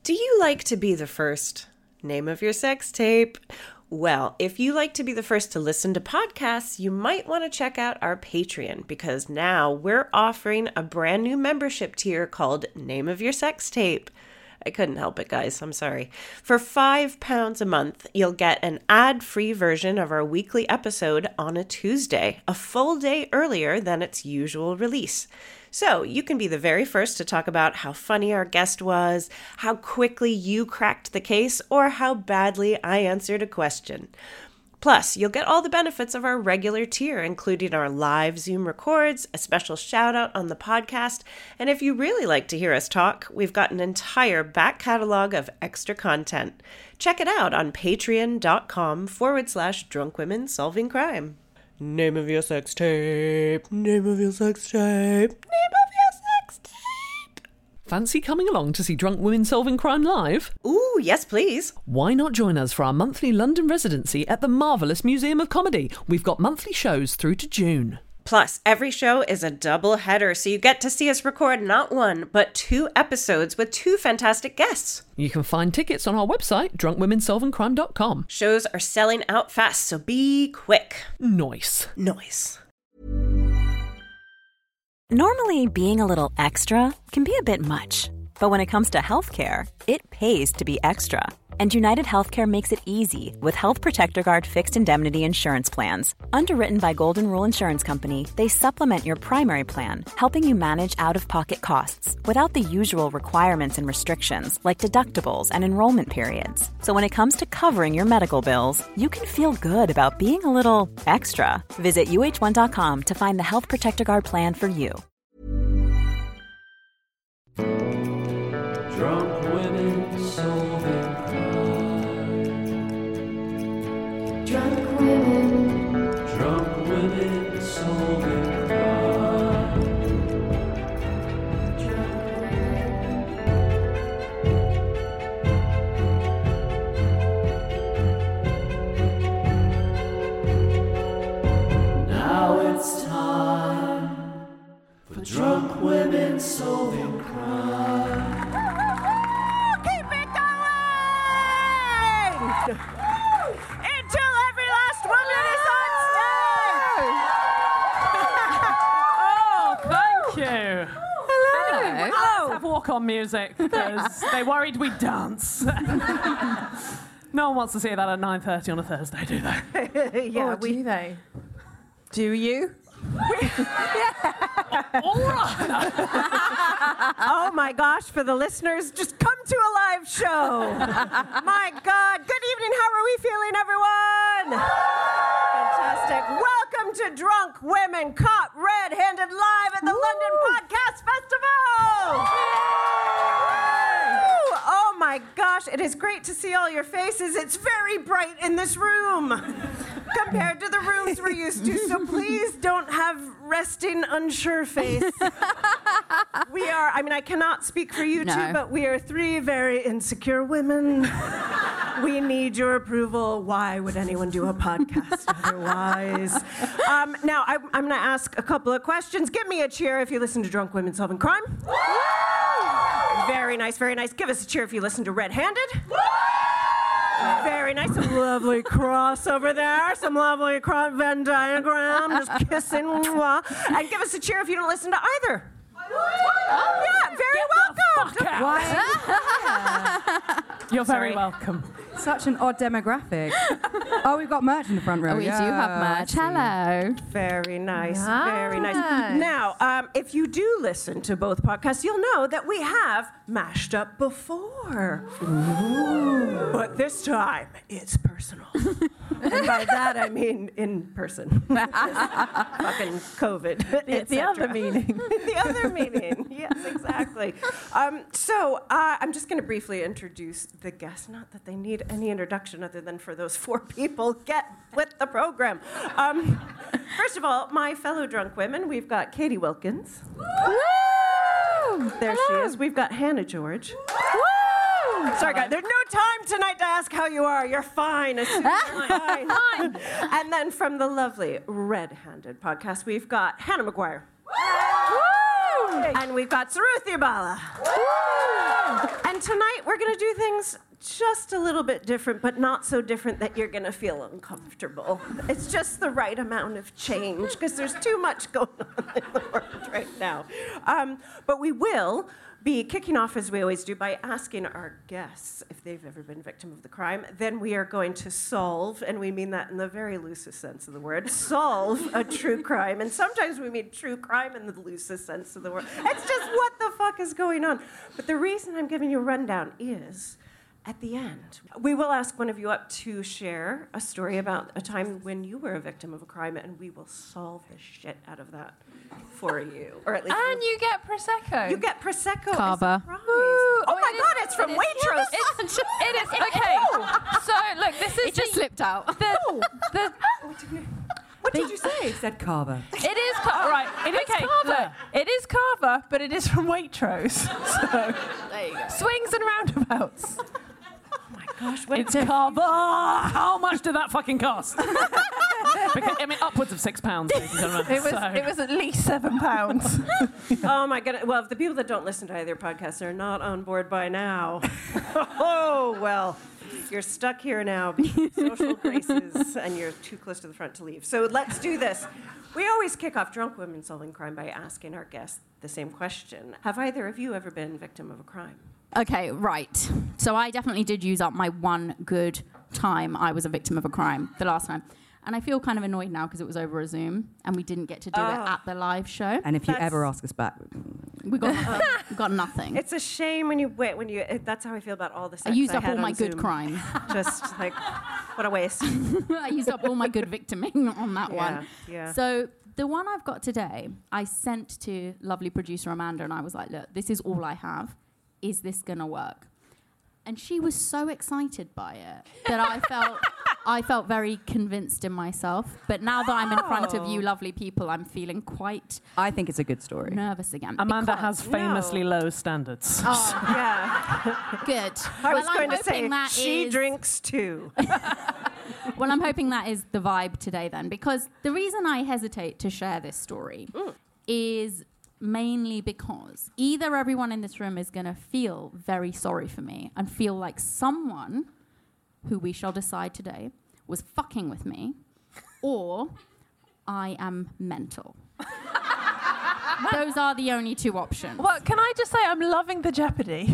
Do you like to be the first? Name of your sex tape. Well, if you like to be the first to listen to podcasts, you might want to check out our Patreon, because now we're offering a brand new membership tier called Name of Your Sex Tape. I couldn't help it, guys. I'm sorry. For £5 a month, you'll get an ad-free version of our weekly episode on a Tuesday, a full day earlier than its usual release. So you can be the very first to talk about how funny our guest was, how quickly you cracked the case, or how badly I answered a question. Plus, you'll get all the benefits of our regular tier, including our live Zoom records, a special shout out on the podcast, and if you really like to hear us talk, we've got an entire back catalog of extra content. Check it out on patreon.com/drunkwomensolvingcrime. Name of your sex tape. Name of your sex tape. Name of your sex tape. Fancy coming along to see Drunk Women Solving Crime live? Ooh, yes, please. Why not join us for our monthly London residency at the Marvellous Museum of Comedy? We've got monthly shows through to June. Plus, every show is a double header, so you get to see us record not one, but 2 episodes with 2 fantastic guests. You can find tickets on our website, drunkwomensolvingcrime.com. Shows are selling out fast, so be quick. Nice. Normally, being a little extra can be a bit much. But when it comes to healthcare, it pays to be extra. And United Healthcare makes it easy with Health Protector Guard fixed indemnity insurance plans. Underwritten by Golden Rule Insurance Company, they supplement your primary plan, helping you manage out-of-pocket costs without the usual requirements and restrictions like deductibles and enrollment periods. So when it comes to covering your medical bills, you can feel good about being a little extra. Visit uh1.com to find the Health Protector Guard plan for you. Drunk women solving crime. Drunk women solving crime. Now it's time for drunk women solving crime. Until every last woman is on stage! Oh, thank you. Hello. Let's have walk-on music, because they worried we'd dance. No one wants to see that at 9:30 on a Thursday, do they? Yeah, do they? Do you? All right. Oh my gosh, for the listeners, just come to a live show. My God. Good evening. How are we feeling, everyone? Fantastic. Welcome to Drunk Women Caught Red-Handed live at the London Podcast Festival. Oh my gosh, it is great to see all your faces. It's very bright in this room compared to the rooms we're used to, so please don't have resting unsure face. I cannot speak for you two, but we are 3 very insecure women. We need your approval. Why would anyone do a podcast otherwise? Now, I'm going to ask a couple of questions. Give me a cheer if you listen to Drunk Women Solving Crime. Very nice, very nice. Give us a cheer if you listen to Red-Handed. Very nice. Some lovely cross over there. Some lovely Venn diagram. Just kissing. Mwah. And give us a cheer if you don't listen to either. Yeah, very welcome. You're very welcome. Such an odd demographic. Oh, we've got merch in the front row. We do have merch. Hello. Very nice, very nice. Now, if you do listen to both podcasts, you'll know that we have mashed up before. Ooh. But this time, it's personal. And by that, I mean in person. Fucking COVID. The other meaning. The other meaning. Yes, exactly. So I'm just going to briefly introduce the guests. Not that they need any introduction other than for those 4 people. Get with the program. First of all, my fellow drunk women, we've got Katie Wilkins. Woo! There she is. We've got Hannah George. Woo! Sorry, guys. There's no time tonight to ask how you are. You're fine. You're fine. And then from the lovely Red-Handed podcast, we've got Hannah McGuire. Woo! And we've got Saruthi Bala. Woo! And tonight we're going to do things just a little bit different, but not so different that you're going to feel uncomfortable. It's just the right amount of change, because there's too much going on in the world right now. But we will be kicking off, as we always do, by asking our guests if they've ever been a victim of the crime. Then we are going to solve, and we mean that in the very loosest sense of the word, solve a true crime. And sometimes we mean true crime in the loosest sense of the word. It's just what the fuck is going on. But the reason I'm giving you a rundown is, at the end, we will ask one of you up to share a story about a time when you were a victim of a crime, and we will solve the shit out of that for you. Or at least And you get Prosecco. you get Prosecco Cava. as a prize. Woo. Oh my it God, is- it's from it is- Waitrose. It is. Okay. So, look, this is It just slipped out. What did you say? It said Carver. It is right. It is Carver. It is Carver, but it is from Waitrose. So There you go. swings and roundabouts. Gosh, It's Carver. How much did that fucking cost? Because, I mean, upwards of £6, ladies and gentlemen. It was at least £7. oh my goodness. Well, if the people that don't listen to either podcast are not on board by now, oh, well, you're stuck here now because of social graces and you're too close to the front to leave. So let's do this. We always kick off Drunk Women Solving Crime by asking our guests the same question. Have either of you ever been a victim of a crime? Okay, right. So I definitely did use up my one good time I was a victim of a crime the last time. And I feel kind of annoyed now because it was over a Zoom and we didn't get to do it at the live show. And if you ever ask us back, We got nothing. It's a shame when you wait, that's how I feel about all the sex I used I up had all on my good Zoom. crime. Just like, what a waste. I used up all my good victiming on that one. Yeah. So the one I've got today, I sent to lovely producer Amanda and I was like, look, this is all I have. Is this going to work? And she was so excited by it that I felt very convinced in myself. But now that I'm in front of you lovely people, I'm feeling quite I think it's a good story. nervous again. Amanda Because- has famously low standards. Oh, Yeah. good. I was I'm going to hoping say, that she is- drinks too. Well, I'm hoping that is the vibe today then, because the reason I hesitate to share this story is mainly because either everyone in this room is going to feel very sorry for me and feel like someone who we shall decide today was fucking with me, or I am mental. Those are the only two options. Well, can I just say I'm loving the Jeopardy.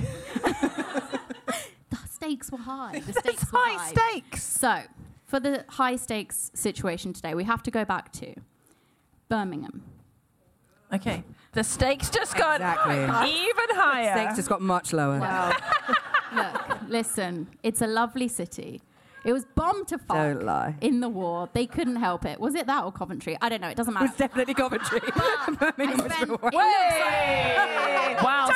The stakes were high. The stakes were High stakes. So, for the high stakes situation today, we have to go back to Birmingham. Okay. The stakes just got Exactly. even higher. Stakes just got much lower. Look, listen, it's a lovely city. It was bombed to fuck Don't lie. in the war. They couldn't help it. Was it that or Coventry? I don't know. It doesn't matter. It's definitely Coventry. Birmingham was spent- the worst. Wow.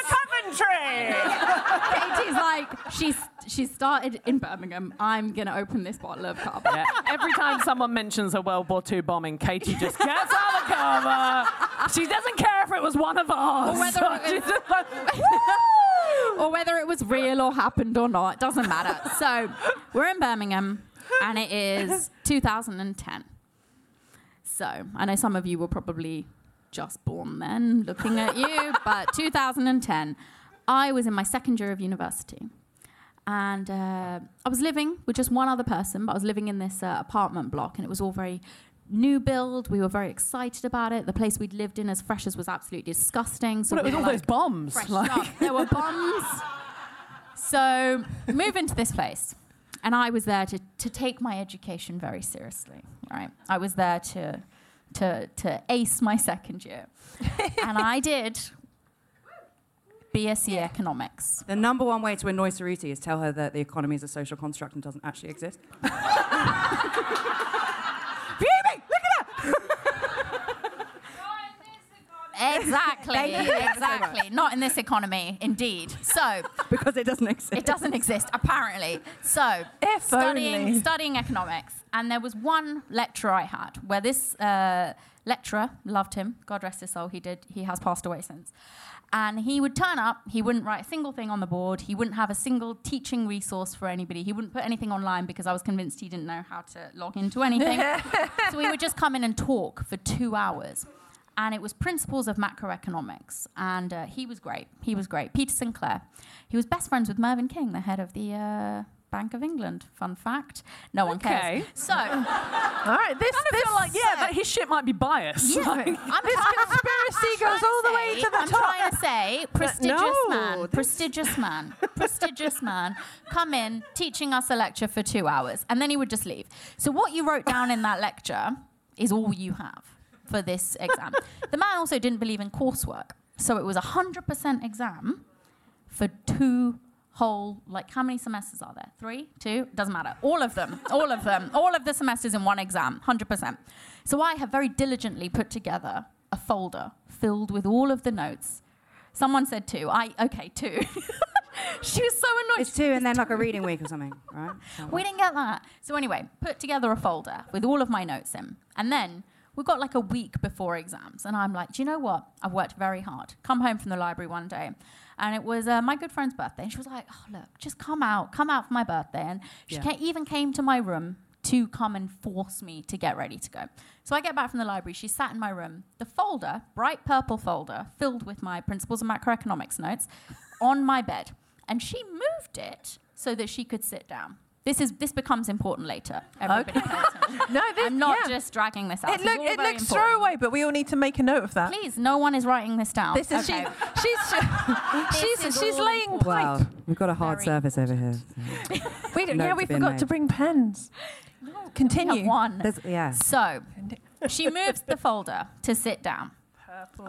Katie's like, she started in Birmingham. I'm going to open this bottle of carbon. Yeah. Every time someone mentions a World War II bombing, Katie just gets out the cover. She doesn't care if it was one of ours. Or whether it She's was- just like, Or whether it was real or happened or not. It doesn't matter. So we're in Birmingham, and it is 2010. So I know some of you were probably just born then, looking at you, but 2010, I was in my second year of university. And I was living with just one other person, but I was living in this apartment block, and it was all very new build. We were very excited about it. The place we'd lived in as freshers was absolutely disgusting. So well, it was we all were those bombs. fresh Like, up. There were bombs. So move into this place. And I was there to take my education very seriously, right? I was there to ace my second year. And I did BSc Economics. The number one way to annoy Saruti is tell her that the economy is a social construct and doesn't actually exist. Exactly, exactly. Not in this economy, indeed. So Because it doesn't exist. it doesn't exist, apparently. So If only. studying economics, and there was one lecturer I had where this lecturer, loved him, God rest his soul, he has passed away since. And he would turn up, he wouldn't write a single thing on the board, he wouldn't have a single teaching resource for anybody, he wouldn't put anything online because I was convinced he didn't know how to log into anything. So he would just come in and talk for 2 hours. and it was Principles of Macroeconomics. And he was great. Peter Sinclair. He was best friends with Mervyn King, the head of the Bank of England. Fun fact. No one cares. So, all right, this feel like that his shit might be biased. Yeah, Like, This conspiracy goes all the way to the I'm top. trying to say, no, prestigious man, come in, teaching us a lecture for 2 hours, and then he would just leave. So what you wrote down in that lecture is all you have for this exam. The man also didn't believe in coursework, so it was 100% exam for 2 whole, like, how many semesters are there? 3? 2? Doesn't matter. All of them. All of the semesters in one exam, 100%. So I have very diligently put together a folder filled with all of the notes. Someone said 2. 2. She was so annoyed. It's 2 and then like a reading week or something, right? We didn't get that. So anyway, put together a folder with all of my notes in. And then we got like a week before exams. And I'm like, do you know what? I've worked very hard. Come home from the library one day. And it was my good friend's birthday. And she was like, oh, look, just come out for my birthday. And she even came to my room to come and force me to get ready to go. So I get back from the library. She sat in my room. The folder, bright purple folder, filled with my Principles of Macroeconomics notes, on my bed. And she moved it so that she could sit down. This becomes important later. Everybody pay attention. No, I'm not just dragging this out. It looks throwaway, but we all need to make a note of that. Please, no one is writing this down. This is okay. she's laying pipe. Wow, we've got a hard Very surface over here. We Notes being forgot made. to bring pens. Continue. We have one. Yeah. So she moves the folder to sit down. Purple.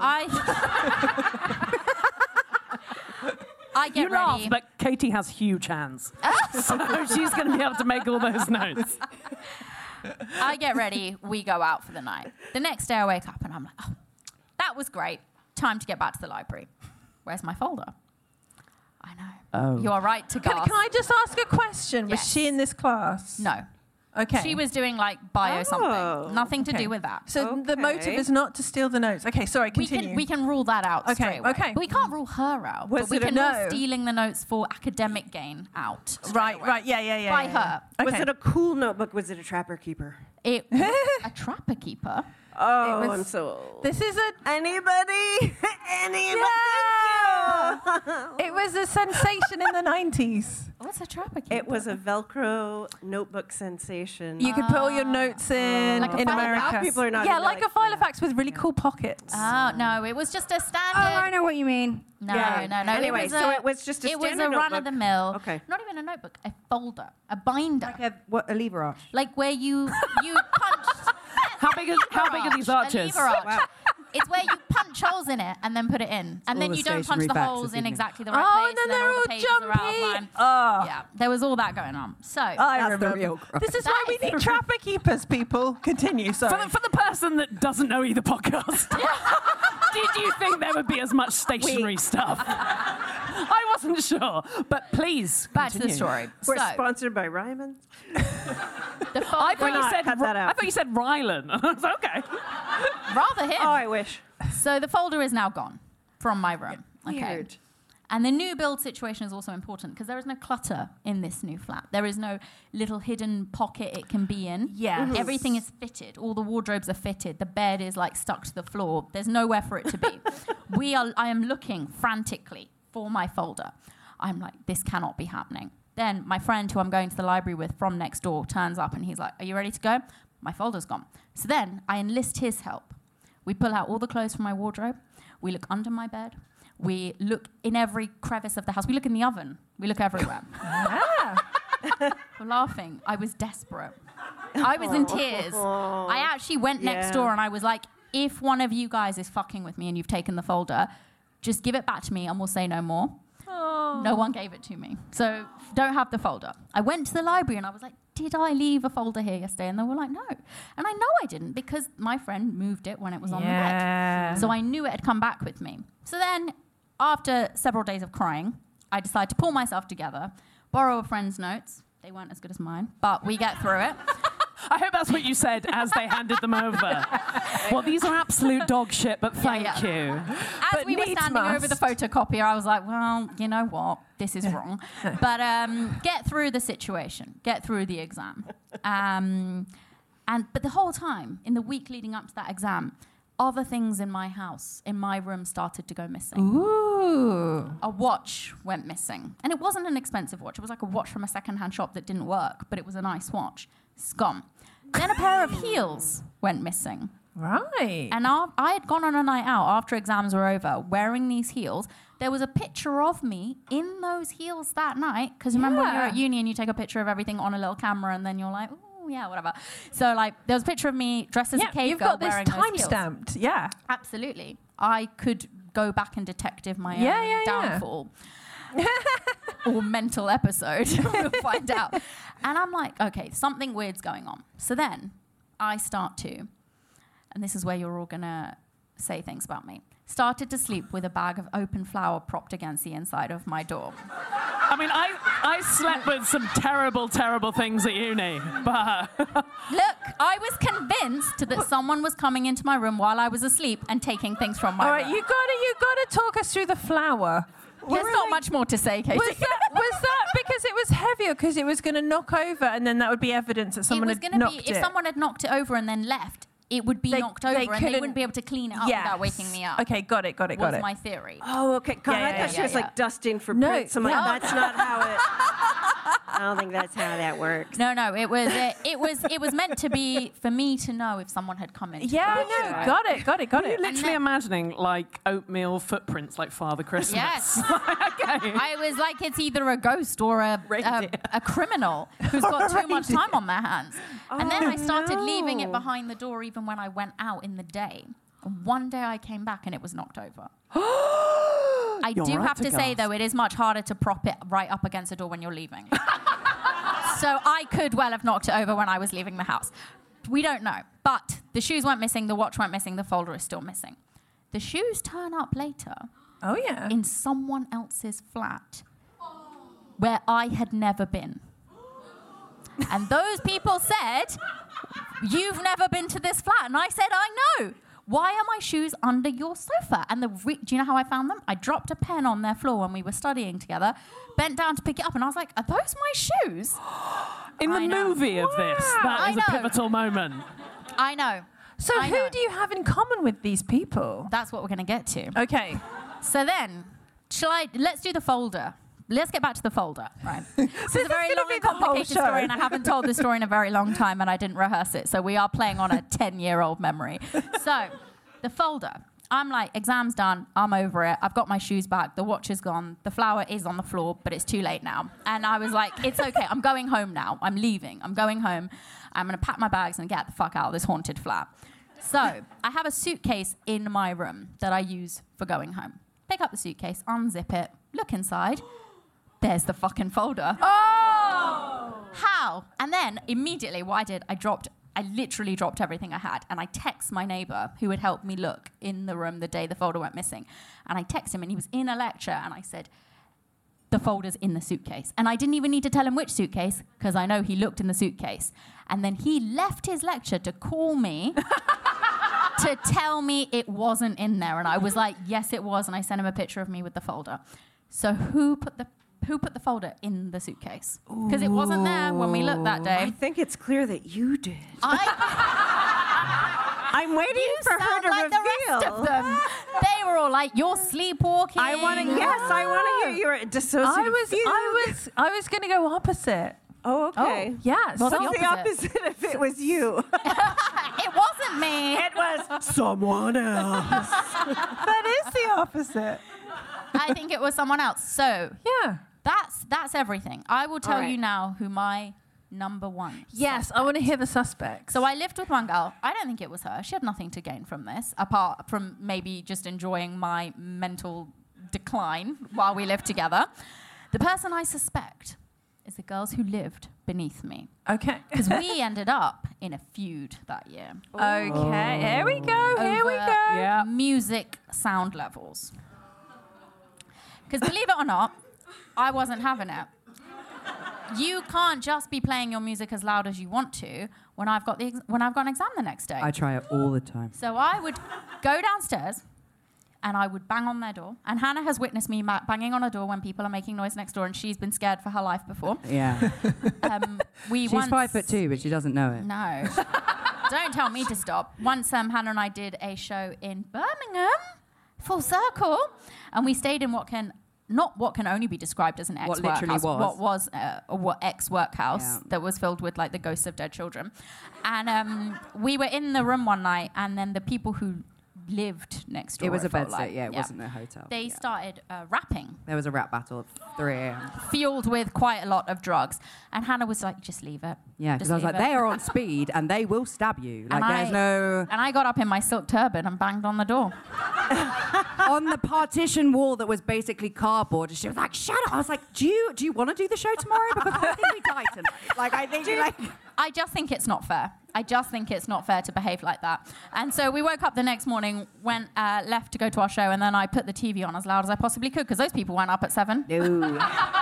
I get you ready. laugh, but Katie has huge hands. So she's going to be able to make all those notes. I get ready. We go out for the night. The next day I wake up and I'm like, oh, that was great. Time to get back to the library. Where's my folder? I know. Oh. You are right to gasp. Can I just ask a question? Yes. Was she in this class? No. Okay. She was doing like bio something. Nothing to Okay. do with that. So the motive is not to steal the notes. Okay, sorry, continue. We can rule that out straight away. Okay. But we can't rule her out. Was but we it a can no? rule stealing the notes for academic gain out. Right, yeah. By yeah. her. Was Okay. it a cool notebook? Was it a Trapper Keeper? It a trapper keeper. Oh, was- I'm so... This is a... Anybody? Anybody? It was a sensation in the 90s. What's a trapper keeper? It was a Velcro notebook sensation. You could put all your notes in Like a in file America. fax? People are not yeah, into, like a Filofax with really cool pockets. Oh, no, it was just a standard. Oh, I know what you mean. No, Yeah. no. Anyway, it was so a, it was just a It was a standard run of the mill. Okay. Not even a notebook, a folder, a binder. Like a lever arch. Like where you punched. How big are these arches? A lever arch. It's where you punch holes in it and then put it in. And all then the you don't punch stationary the facts holes this in evening. exactly the right Oh, place. and then then they're all all the pages are out of jumpy. line. Oh. Yeah, there was all that going on. So I remember. real crime. This is That why we is need the- trapper keepers, people. Continue, sorry. For the person that doesn't know either podcast, did you think there would be as much stationary stuff? I wasn't sure, but please back to the continue. story. We're so sponsored by Ryman. the I folder, thought you said cut that out. I thought you said Rylan. I was okay. rather him. Oh, I wish. So the folder is now gone from my room. Okay. Weird. And the new build situation is also important because there is no clutter in this new flat. There is no little hidden pocket it can be in. Yes. Everything is fitted. All the wardrobes are fitted. The bed is like stuck to the floor. There's nowhere for it to be. I am looking frantically for my folder. I'm like, this cannot be happening. Then my friend who I'm going to the library with from next door turns up and he's like, are you ready to go? My folder's gone. So then I enlist his help. We pull out all the clothes from my wardrobe. We look under my bed. We look in every crevice of the house. We look in the oven. We look everywhere. We're laughing. I was desperate. I was in tears. I actually went next Yeah. door and I was like, if one of you guys is fucking with me and you've taken the folder, just give it back to me and we'll say no more. No one gave it to me. So don't have the folder. I went to the library and I was like, did I leave a folder here yesterday? And they were like, no. And I know I didn't because my friend moved it when it was on the bed. So I knew it had come back with me. So then, after several days of crying, I decided to pull myself together, borrow a friend's notes. They weren't as good as mine, but we get through it. I hope that's what you said as they handed them over. Well, these are absolute dog shit, but thank you. As But we were needs standing must. over the photocopier, I was like, well, you know what? This is wrong. But get through the situation. Get through the exam. But the whole time, in the week leading up to that exam, other things in my house, in my room, started to go missing. Ooh. A watch went missing. And it wasn't an expensive watch. It was like a watch from a secondhand shop that didn't work, but it was a nice watch. It's gone. Then a pair of heels went missing. Right. And I had gone on a night out after exams were over, wearing these heels. There was a picture of me in those heels that night. Because remember when you're at uni and you take a picture of everything on a little camera and then you're like, oh, yeah, whatever. So, like, there was a picture of me dressed as a cave girl wearing those heels. You've got this time-stamped. Yeah. Absolutely. I could go back and detective my own downfall. Or mental episode. We'll find out. And I'm like, okay, something weird's going on. So then I start to, and this is where you're all going to say things about me, started to sleep with a bag of open flour propped against the inside of my door. I mean, I slept with some terrible, terrible things at uni, but... Look, I was convinced that someone was coming into my room while I was asleep and taking things from my room. All right, you gotta talk us through the flour. There's not much more to say, Katie. Was that because it was heavier, because it was going to knock over, and then that would be evidence that someone had knocked it? If someone had knocked it over and then left, it would be knocked over, and they wouldn't be able to clean it up without waking me up. Okay, got it. Was my theory. Oh, okay. God, I thought she was like dusting for prints. I'm like, that's not how it... I don't think that's how that works. No, it was meant to be for me to know if someone had come in. Got it. You're literally imagining like oatmeal footprints like Father Christmas. Yes. Okay. I was like, it's either a ghost or a criminal who's got too much time on their hands. And then I started leaving it behind the door even when I went out in the day. And one day I came back and it was knocked over. I do have to say, though, it is much harder to prop it right up against the door when you're leaving. So I could well have knocked it over when I was leaving the house. We don't know. But the shoes went missing, the watch went missing, the folder is still missing. The shoes turn up later. Oh, yeah. In someone else's flat where I had never been. And those people said, you've never been to this flat. And I said, I know. Why are my shoes under your sofa? And do you know how I found them? I dropped a pen on their floor when we were studying together, bent down to pick it up, and I was like, are those my shoes? In the movie of this, that is a pivotal moment. I know. So who do you have in common with these people? That's what we're going to get to. Okay. So then, let's do the folder. Let's get back to the folder, right? So it's a very long and complicated story, and I haven't told this story in a very long time, and I didn't rehearse it, so we are playing on a 10-year-old memory. So, the folder. I'm like, exam's done, I'm over it, I've got my shoes back, the watch is gone, the flour is on the floor, but it's too late now. And I was like, it's okay, I'm going home now, I'm leaving, I'm going home, I'm going to pack my bags and get the fuck out of this haunted flat. So, I have a suitcase in my room that I use for going home. Pick up the suitcase, unzip it, look inside. There's the fucking folder. Oh! How? And then immediately what I did, I literally dropped everything I had, and I text my neighbor who had helped me look in the room the day the folder went missing. And I text him, and he was in a lecture, and I said, the folder's in the suitcase. And I didn't even need to tell him which suitcase, because I know he looked in the suitcase. And then he left his lecture to call me to tell me it wasn't in there. And I was like, yes, it was. And I sent him a picture of me with the folder. So who put the folder in the suitcase? Because it wasn't there when we looked that day. I think it's clear that you did. I'm waiting for her to reveal. The rest of them. They were all like, "You're sleepwalking." I want to hear your dissociative. I was going to go opposite. Oh, okay. Yes. What's the opposite if it was you? It wasn't me. It was someone else. That is the opposite. I think it was someone else. So yeah. That's everything. I will tell you now who my number one. Yes, I want to hear the suspects. So I lived with one girl. I don't think it was her. She had nothing to gain from this, apart from maybe just enjoying my mental decline while we lived together. The person I suspect is the girls who lived beneath me. Okay. Because we ended up in a feud that year. Okay, here we go. Yeah. Music sound levels. Because believe it or not, I wasn't having it. You can't just be playing your music as loud as you want to when I've got an exam the next day. I try it all the time. So I would go downstairs and I would bang on their door. And Hannah has witnessed me banging on a door when people are making noise next door, and she's been scared for her life before. Yeah. She's 5'2", but she doesn't know it. No. Don't tell me to stop. Once Hannah and I did a show in Birmingham, full circle, and we stayed in what can only be described as an ex-workhouse. What ex-workhouse that was filled with like the ghosts of dead children. And we were in the room one night, and then the people who lived next door. It was a felt bedsit, it wasn't a hotel. They started rapping. There was a rap battle at 3 a.m. Fueled with quite a lot of drugs. And Hannah was like, just leave it. Yeah, because I was like, they are on speed and they will stab you. Like, there's no... And I got up in my silk turban and banged on the door. On the partition wall that was basically cardboard. She was like, shut up. I was like, do you want to do the show tomorrow? Because I think we tighten. Like, I think I just think it's not fair. I just think it's not fair to behave like that. And so we woke up the next morning, left to go to our show, and then I put the TV on as loud as I possibly could, because those people went up at 7. No.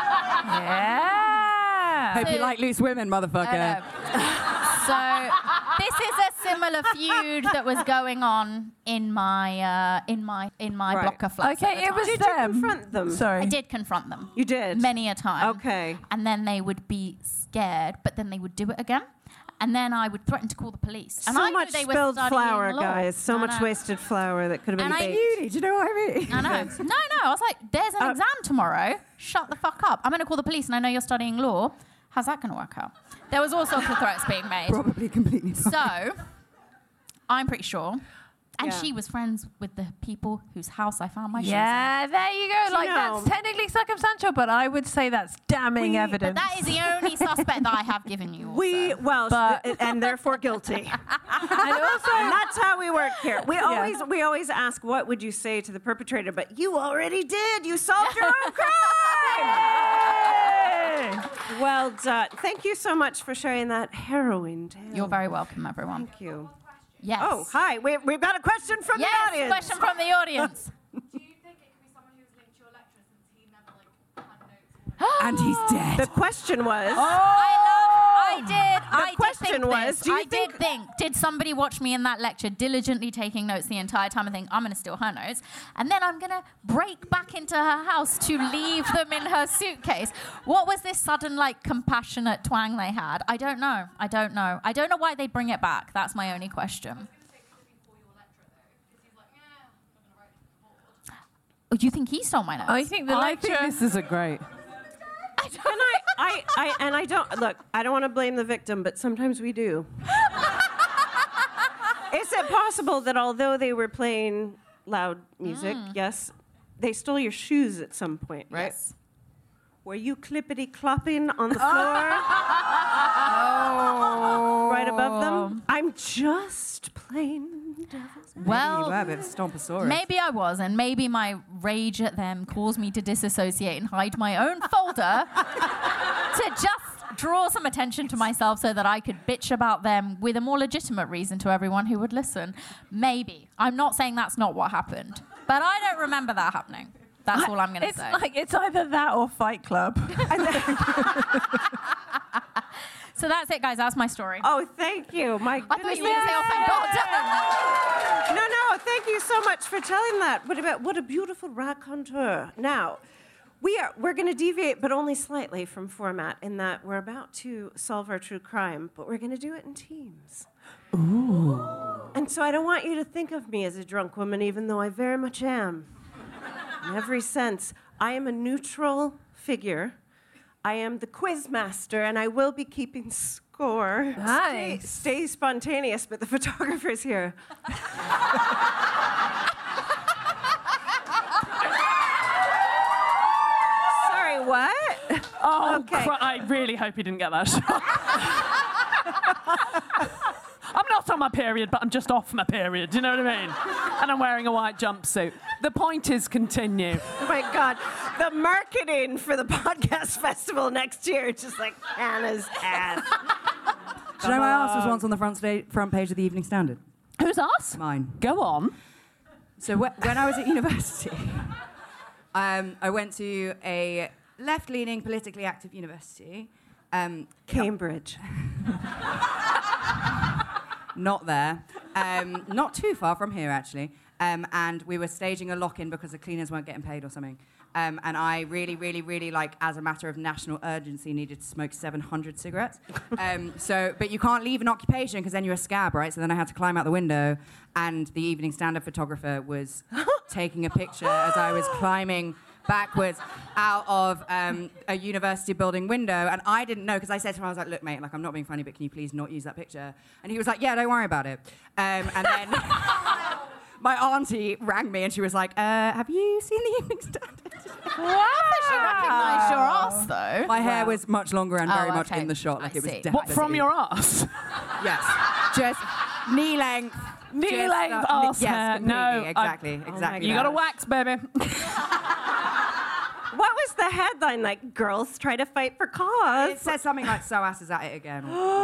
Yeah. Hope you like loose women, motherfucker. So this is a similar feud that was going on in my blocker flat. Okay, it was Did them. you confront them? Sorry. I did confront them. You did? Many a time. Okay. And then they would be scared, but then they would do it again. And then I would threaten to call the police. And So I much knew they were spilled studying flour, law. guys. So much wasted flour that could have been And baked. Uni, do you know what I mean? I know. No. I was like, there's an exam tomorrow. Shut the fuck up. I'm going to call the police, and I know you're studying law. How's that going to work out? There was all sorts of threats being made. Probably completely fine. So, I'm pretty sure. And Yeah. she was friends with the people whose house I found my shoes in. Yeah, there you go. Like, know- that's technically circumstantial, but I would say that's damning But evidence. That is the only suspect that I have given you. Also. And therefore guilty. and also, And that's how we work here. We always ask, what would you say to the perpetrator? But you already did. You solved your own crime. Well done. Thank you so much for sharing that harrowing tale. You're very welcome, everyone. Thank you. Yes. Oh, hi. We've got a question from Yes, the audience. question from the audience. Do you think it could be someone who's linked to your lecturer since he never had notes? And he's dead. The question was... I question was, do you think- did somebody watch me in that lecture diligently taking notes the entire time and think, I'm going to steal her notes, and then I'm going to break back into her house to leave them in her suitcase? What was this sudden, like, compassionate twang they had? I don't know. I don't know why they bring it back. That's my only question. Oh, you think he stole my notes? I think the lecturer... I think this is a great... I don't look. I don't want to blame the victim, but sometimes we do. Is it possible that although they were playing loud music, yes, they stole your shoes at some point, right? Yes. Were you clippity clopping on the floor? Right above them? I'm just playing devil's Well, You were a bit of a Stomposaurus. maybe I was, and maybe my rage at them caused me to disassociate and hide my own folder to just draw some attention to myself so that I could bitch about them with a more legitimate reason to everyone who would listen. Maybe. I'm not saying that's not what happened, but I don't remember that happening. That's all I'm going to It's say. like, it's either that or Fight Club. So that's it, guys. That's my story. Oh, thank you. My I thought goodness. you were going to say, oh, thank God. No, thank you so much for telling that. What a beautiful raconteur. Now, we're going to deviate, but only slightly from format, in that we're about to solve our true crime, but we're going to do it in teams. Ooh. And so I don't want you to think of me as a drunk woman, even though I very much am. In every sense, I am a neutral figure. I am the quiz master, and I will be keeping score. Nice. Stay spontaneous, but the photographer's here. Sorry, what? Oh, Okay. I really hope you didn't get that shot. I'm not on my period, but I'm just off my period. Do you know what I mean? And I'm wearing a white jumpsuit. The point is continue. Oh my God. The marketing for the podcast festival next year, just like Hannah's ass. Do you know my ass was once on the front page of the Evening Standard? Who's us? Mine. Go on. So when I was at university, I went to a left-leaning, politically active university. Cambridge. Not there. Not too far from here, actually. And we were staging a lock-in because the cleaners weren't getting paid or something. And I really, really, really, like, as a matter of national urgency, needed to smoke 700 cigarettes. But you can't leave an occupation because then you're a scab, right? So then I had to climb out the window, and the evening stand-up photographer was taking a picture as I was climbing backwards out of a university building window, and I didn't know, because I said to him, I was like, look, mate, like, I'm not being funny, but can you please not use that picture? And he was like, yeah, don't worry about it. And then my auntie rang me, and she was like, have you seen the Evening Standard? Wow. She recognised your ass, though. My hair was much longer and very much in the shot, like it was definitely... What, from your ass? Yes. Just knee length. Knee length ass yes, hair. completely. No. Exactly. You got to wax, baby. What was the headline? Like, girls try to fight for cause. It says something like, so ass is at it again.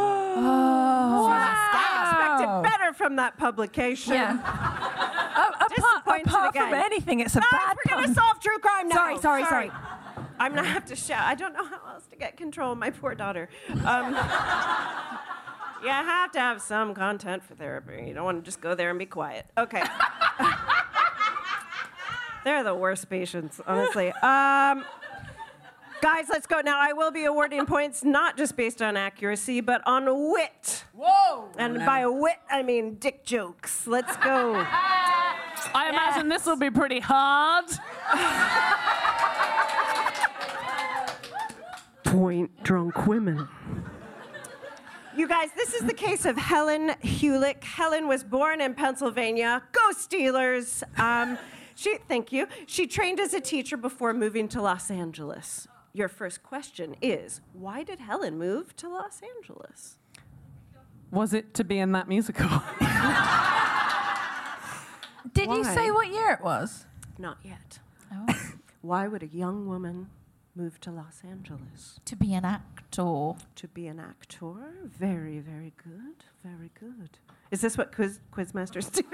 I expected better from that publication. Yeah. Apart from anything, it's a bad We're going to solve true crime now. Sorry. I'm going to have to shout. I don't know how else to get control of my poor daughter. You have to have some content for therapy. You don't want to just go there and be quiet. Okay. They're the worst patients, honestly. Guys, let's go. Now, I will be awarding points not just based on accuracy, but on wit. Whoa! And by wit, I mean dick jokes. Let's go. I imagine this will be pretty hard. Point drunk women. You guys, this is the case of Helen Hulick. Helen was born in Pennsylvania. Go Steelers! Thank you. She trained as a teacher before moving to Los Angeles. Your first question is, why did Helen move to Los Angeles? Was it to be in that musical? Did you say what year it was? Not yet. Oh. Why would a young woman move to Los Angeles? To be an actor. To be an actor? Very, very good. Very good. Is this what quizmasters do?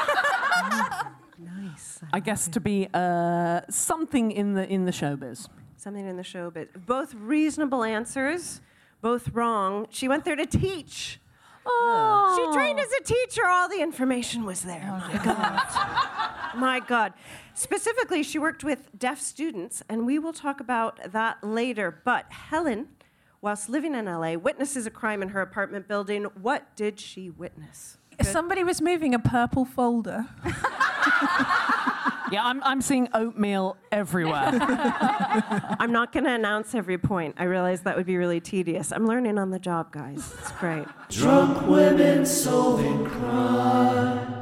Nice. I guess to be something in the showbiz. Something in the showbiz. Both reasonable answers, both wrong. She went there to teach. Oh. She trained as a teacher. All the information was there. Oh, my God. My God. Specifically, she worked with deaf students, and we will talk about that later. But Helen, whilst living in LA, witnesses a crime in her apartment building. What did she witness? Somebody was moving a purple folder. Yeah, I'm seeing oatmeal everywhere. I'm not going to announce every point. I realize that would be really tedious. I'm learning on the job, guys. It's great. Drunk women solving crime.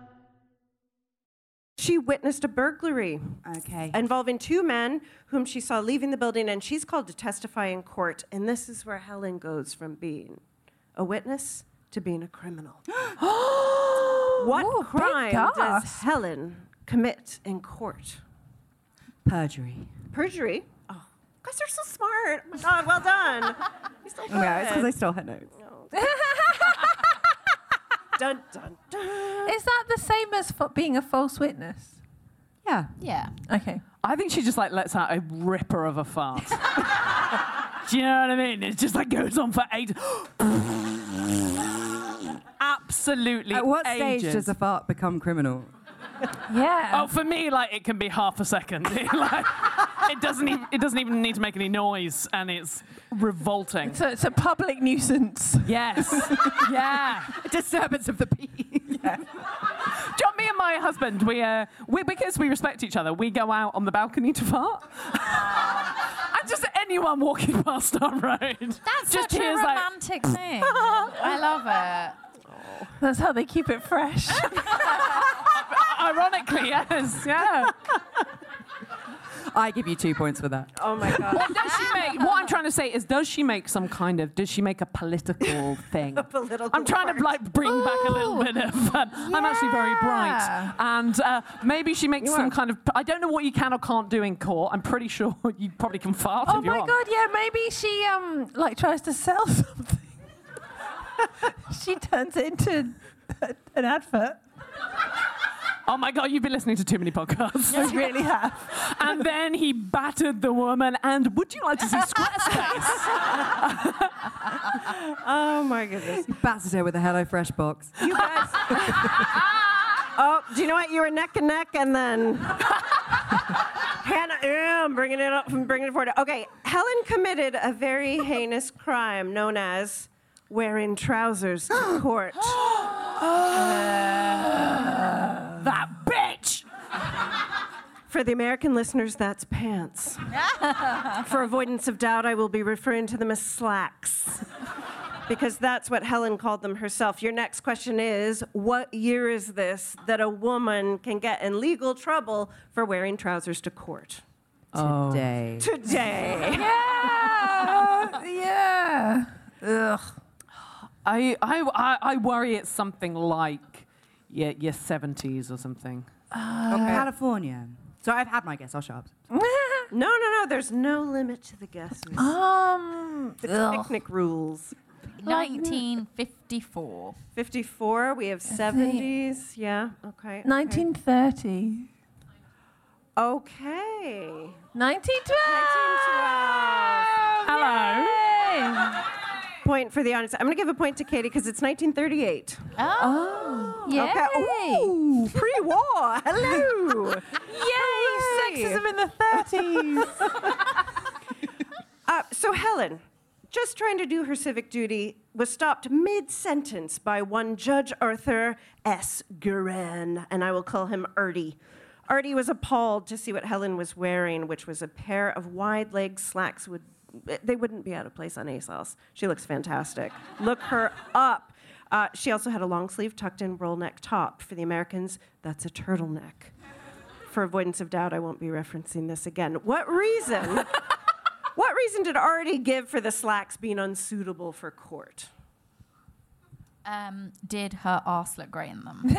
She witnessed a burglary involving two men whom she saw leaving the building, and she's called to testify in court. And this is where Helen goes from being a witness to being a criminal. What crime does Helen commit in court? Perjury. Perjury? Oh, guys, they're so smart. Oh my God, well done. You're so good. Yeah, it's because I still had notes. Dun, dun, dun. Is that the same as being a false witness? Yeah. Yeah. Okay. I think she just like lets out a ripper of a fart. Do you know what I mean? It just like goes on for ages. Absolutely. At what ages. stage does a fart become criminal? Yeah. Oh, for me, like it can be half a second. It doesn't even need to make any noise, and it's revolting. So it's a public nuisance. Yes. Yeah. A disturbance of the peace. Yeah. John, me and my husband, we because we respect each other, we go out on the balcony to fart. And just anyone walking past our road. That's just such a hears, like, romantic thing. I love it. That's how they keep it fresh. Ironically, yes. Yeah. I give you 2 points for that. Oh my God. What I'm trying to say is, does she make a political thing? A political I'm trying to like bring back a little bit of, I'm actually very bright. And maybe she makes some kind of, I don't know what you can or can't do in court. I'm pretty sure you probably can fart Oh if you my want. God, yeah, maybe she like tries to sell something. She turns it into an advert. Oh my God, you've been listening to too many podcasts. I really have. And then he battered the woman, and would you like to see Squarespace? Oh my goodness. He battered her with a HelloFresh box. You guys. Oh, do you know what? You were neck and neck, and then Hannah. I'm bringing it up. I'm bringing it forward. Okay, Helen committed a very heinous crime known as wearing trousers to court. That bitch! For the American listeners, that's pants. For avoidance of doubt, I will be referring to them as slacks, because that's what Helen called them herself. Your next question is, what year is this that a woman can get in legal trouble for wearing trousers to court? Today. Today. Yeah. Ugh. I worry it's something like your 70s or something. California. So I've had my guess. I'll shut up. No. There's no limit to the guesses. The picnic rules. 1954. 54. We have 70s. Yeah. Okay. 1930. Okay. 1912. Hello. Point for the audience. I'm going to give a point to Katie because it's 1938. Oh. Yay. Okay. Ooh, pre-war. Hello. Yay. Sexism in the 30s. So Helen, just trying to do her civic duty, was stopped mid-sentence by one Judge Arthur S. Guerin, and I will call him Artie. Artie was appalled to see what Helen was wearing, which was a pair of wide-leg slacks. They wouldn't be out of place on ASOS. She looks fantastic. Look her up. She also had a long-sleeve, tucked-in roll-neck top. For the Americans, that's a turtleneck. For avoidance of doubt, I won't be referencing this again. What reason did Artie give for the slacks being unsuitable for court? Did her arse look great in them?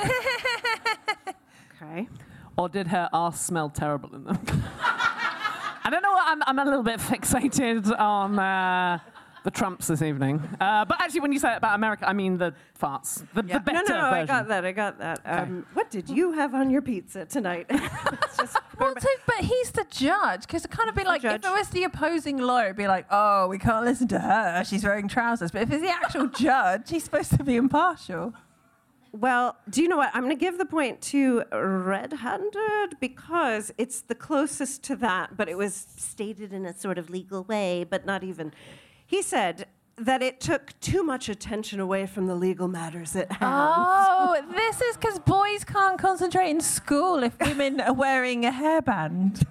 Okay. Or did her arse smell terrible in them? I don't know. I'm a little bit fixated on the Trumps this evening. But actually, when you say it about America, I mean the farts. The better version. No, I got that. Okay. What did you have on your pizza tonight? But he's the judge, because it kind of be like, if it was the opposing lawyer, it'd be like, oh, we can't listen to her, she's wearing trousers. But if it's the actual judge, he's supposed to be impartial. Well, do you know what? I'm going to give the point to red-handed because it's the closest to that, but it was stated in a sort of legal way, but not even. He said that it took too much attention away from the legal matters at hand. Oh, this is because boys can't concentrate in school if women are wearing a hairband.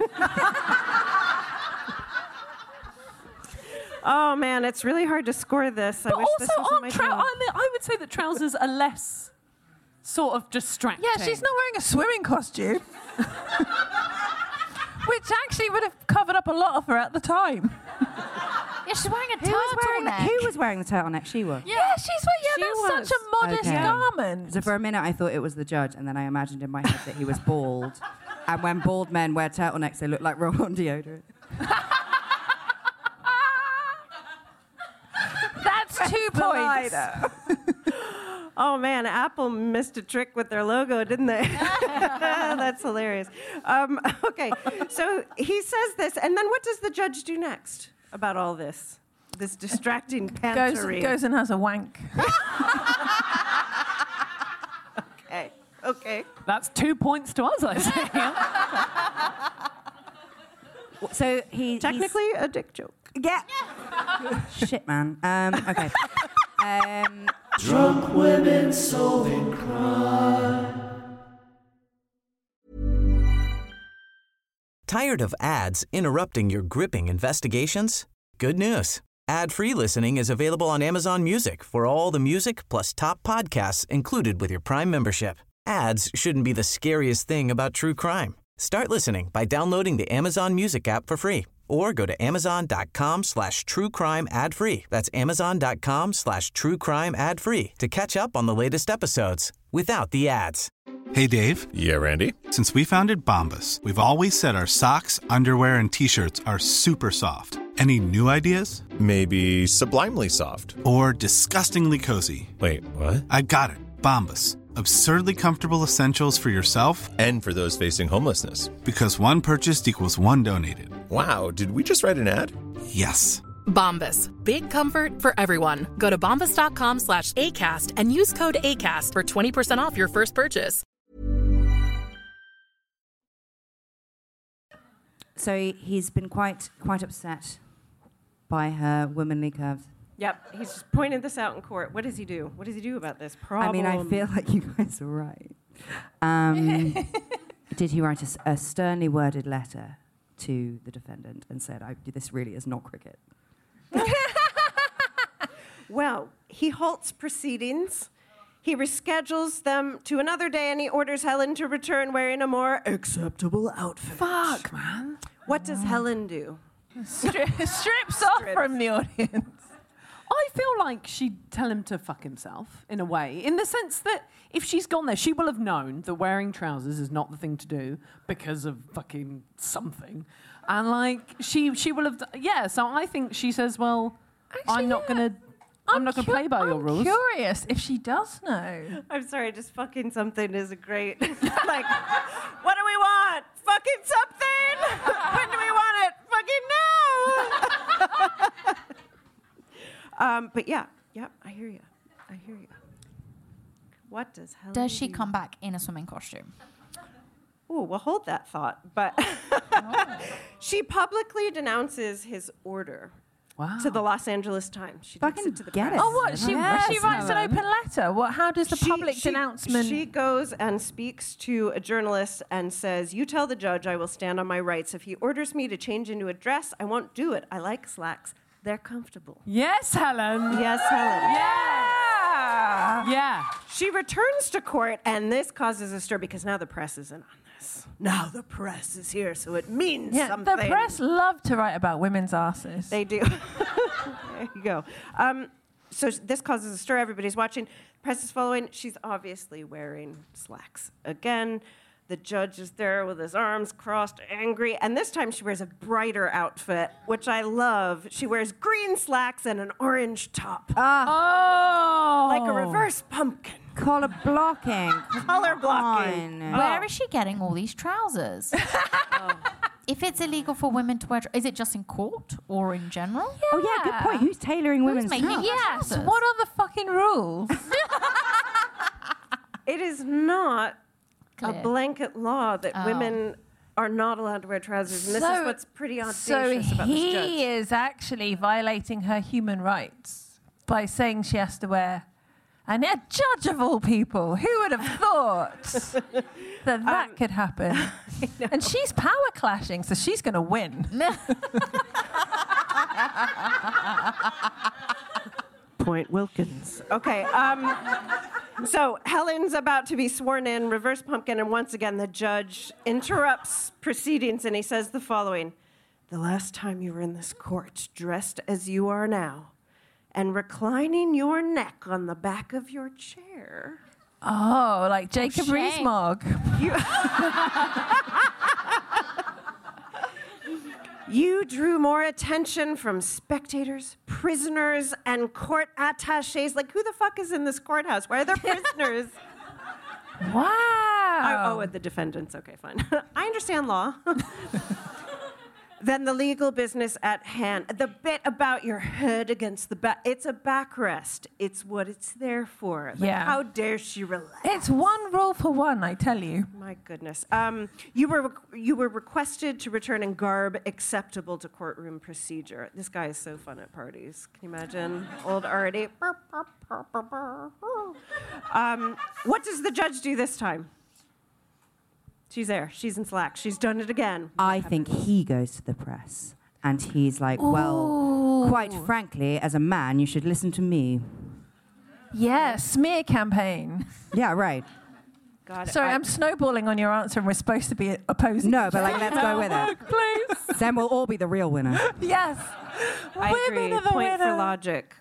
Oh, man, it's really hard to score this. But I wish also, this wasn't my job. I would say that trousers are less sort of distracting. Yeah, she's not wearing a swimming costume. Which actually would have covered up a lot of her at the time. Yeah, she's wearing a Who turtleneck. was wearing the turtleneck? She was. Yeah, that's such a modest Okay. garment. So for a minute, I thought it was the judge, and then I imagined in my head that he was bald. And when bald men wear turtlenecks, they look like roll-on deodorant. That's 2 points. Oh, man, Apple missed a trick with their logo, didn't they? That's hilarious. Okay, so he says this, and then what does the judge do next about all this? This distracting pantery. Goes and has a wank. Okay. That's 2 points to us, I think. So he's Technically a dick joke. Yeah. Shit, man. Okay. Drunk women solving crime. Tired of ads interrupting your gripping investigations? Good news. Ad-free listening is available on Amazon Music for all the music plus top podcasts included with your Prime membership. Ads shouldn't be the scariest thing about true crime. Start listening by downloading the Amazon Music app for free or go to amazon.com/truecrime ad-free. That's amazon.com/truecrime ad-free to catch up on the latest episodes without the ads. Hey, Dave. Yeah, Randy. Since we founded Bombas, we've always said our socks, underwear, and T-shirts are super soft. Any new ideas? Maybe sublimely soft. Or disgustingly cozy. Wait, what? I got it. Bombas. Absurdly comfortable essentials for yourself and for those facing homelessness. Because one purchased equals one donated. Wow, did we just write an ad? Yes. Bombas. Big comfort for everyone. Go to bombas.com/ACAST and use code ACAST for 20% off your first purchase. So he's been quite upset by her womanly curves. Yep, he's just pointed this out in court. What does he do? What does he do about this problem? I mean, I feel like you guys are right. Did he write a sternly worded letter to the defendant and said, this really is not cricket? Well, he halts proceedings. He reschedules them to another day, and he orders Helen to return wearing a more acceptable outfit. Fuck, man. What does Helen do? Strips off from the audience. I feel like she'd tell him to fuck himself, in a way, in the sense that if she's gone there, she will have known that wearing trousers is not the thing to do because of fucking something. And, like, she will have... so I think she says, well, Actually, I'm not going to play by your rules. I'm curious if she does know. I'm sorry, just fucking something is a great... like, what do we want? Fucking something? When do we want it? Fucking now! But yeah, I hear you. What does Helen Does she do? come back in a swimming costume? Ooh, we'll hold that thought. But she publicly denounces his order to the Los Angeles Times. She takes it to the press. Oh, what? She writes an open letter? What? How does the public denouncement... She goes and speaks to a journalist and says, you tell the judge I will stand on my rights. If he orders me to change into a dress, I won't do it. I like slacks. They're comfortable. Yes, Helen. Yes, Helen. Yeah. She returns to court, and this causes a stir because now the press isn't on this. Now the press is here, so it means something. The press love to write about women's asses. They do. There you go. So this causes a stir. Everybody's watching. Press is following. She's obviously wearing slacks. Again, the judge is there with his arms crossed, angry. And this time she wears a brighter outfit, which I love. She wears green slacks and an orange top. Like a reverse pumpkin. Color blocking. Color blocking. Where is she getting all these trousers? If it's illegal for women to wear, is it just in court or in general? Yeah. Oh yeah, good point. Who's tailoring women's making trousers? Yes. What are the fucking rules? It is not a Clear. blanket law that women are not allowed to wear trousers, and this is what's pretty audacious about this judge. He is actually violating her human rights by saying she has to wear. And a judge of all people, who would have thought that could happen? And she's power clashing, so she's going to win. Point Wilkins. Okay. So Helen's about to be sworn in, reverse pumpkin, and once again the judge interrupts proceedings and he says the following. The last time you were in this court, dressed as you are now, and reclining your neck on the back of your chair. Oh, like Jacob Rees-Mogg. You drew more attention from spectators, prisoners, and court attachés. Like, who the fuck is in this courthouse? Why are there prisoners? Wow. And the defendants. Okay, fine. I understand law. Then the legal business at hand. The bit about your head against the back. It's a backrest. It's what it's there for. Like, how dare she relax? It's one rule for one, I tell you. My goodness. You were requested to return in garb acceptable to courtroom procedure. This guy is so fun at parties. Can you imagine? Old Artie. What does the judge do this time? She's there. She's in slacks. She's done it again. I think he goes to the press and he's like, well, quite frankly, as a man, you should listen to me. Yeah, smear campaign. Yeah, right. Sorry, I'm snowballing on your answer and we're supposed to be opposing. No, but like, let's go with it. Please. Then we'll all be the real winner. Yes. I Women agree. are the Point for winner. logic.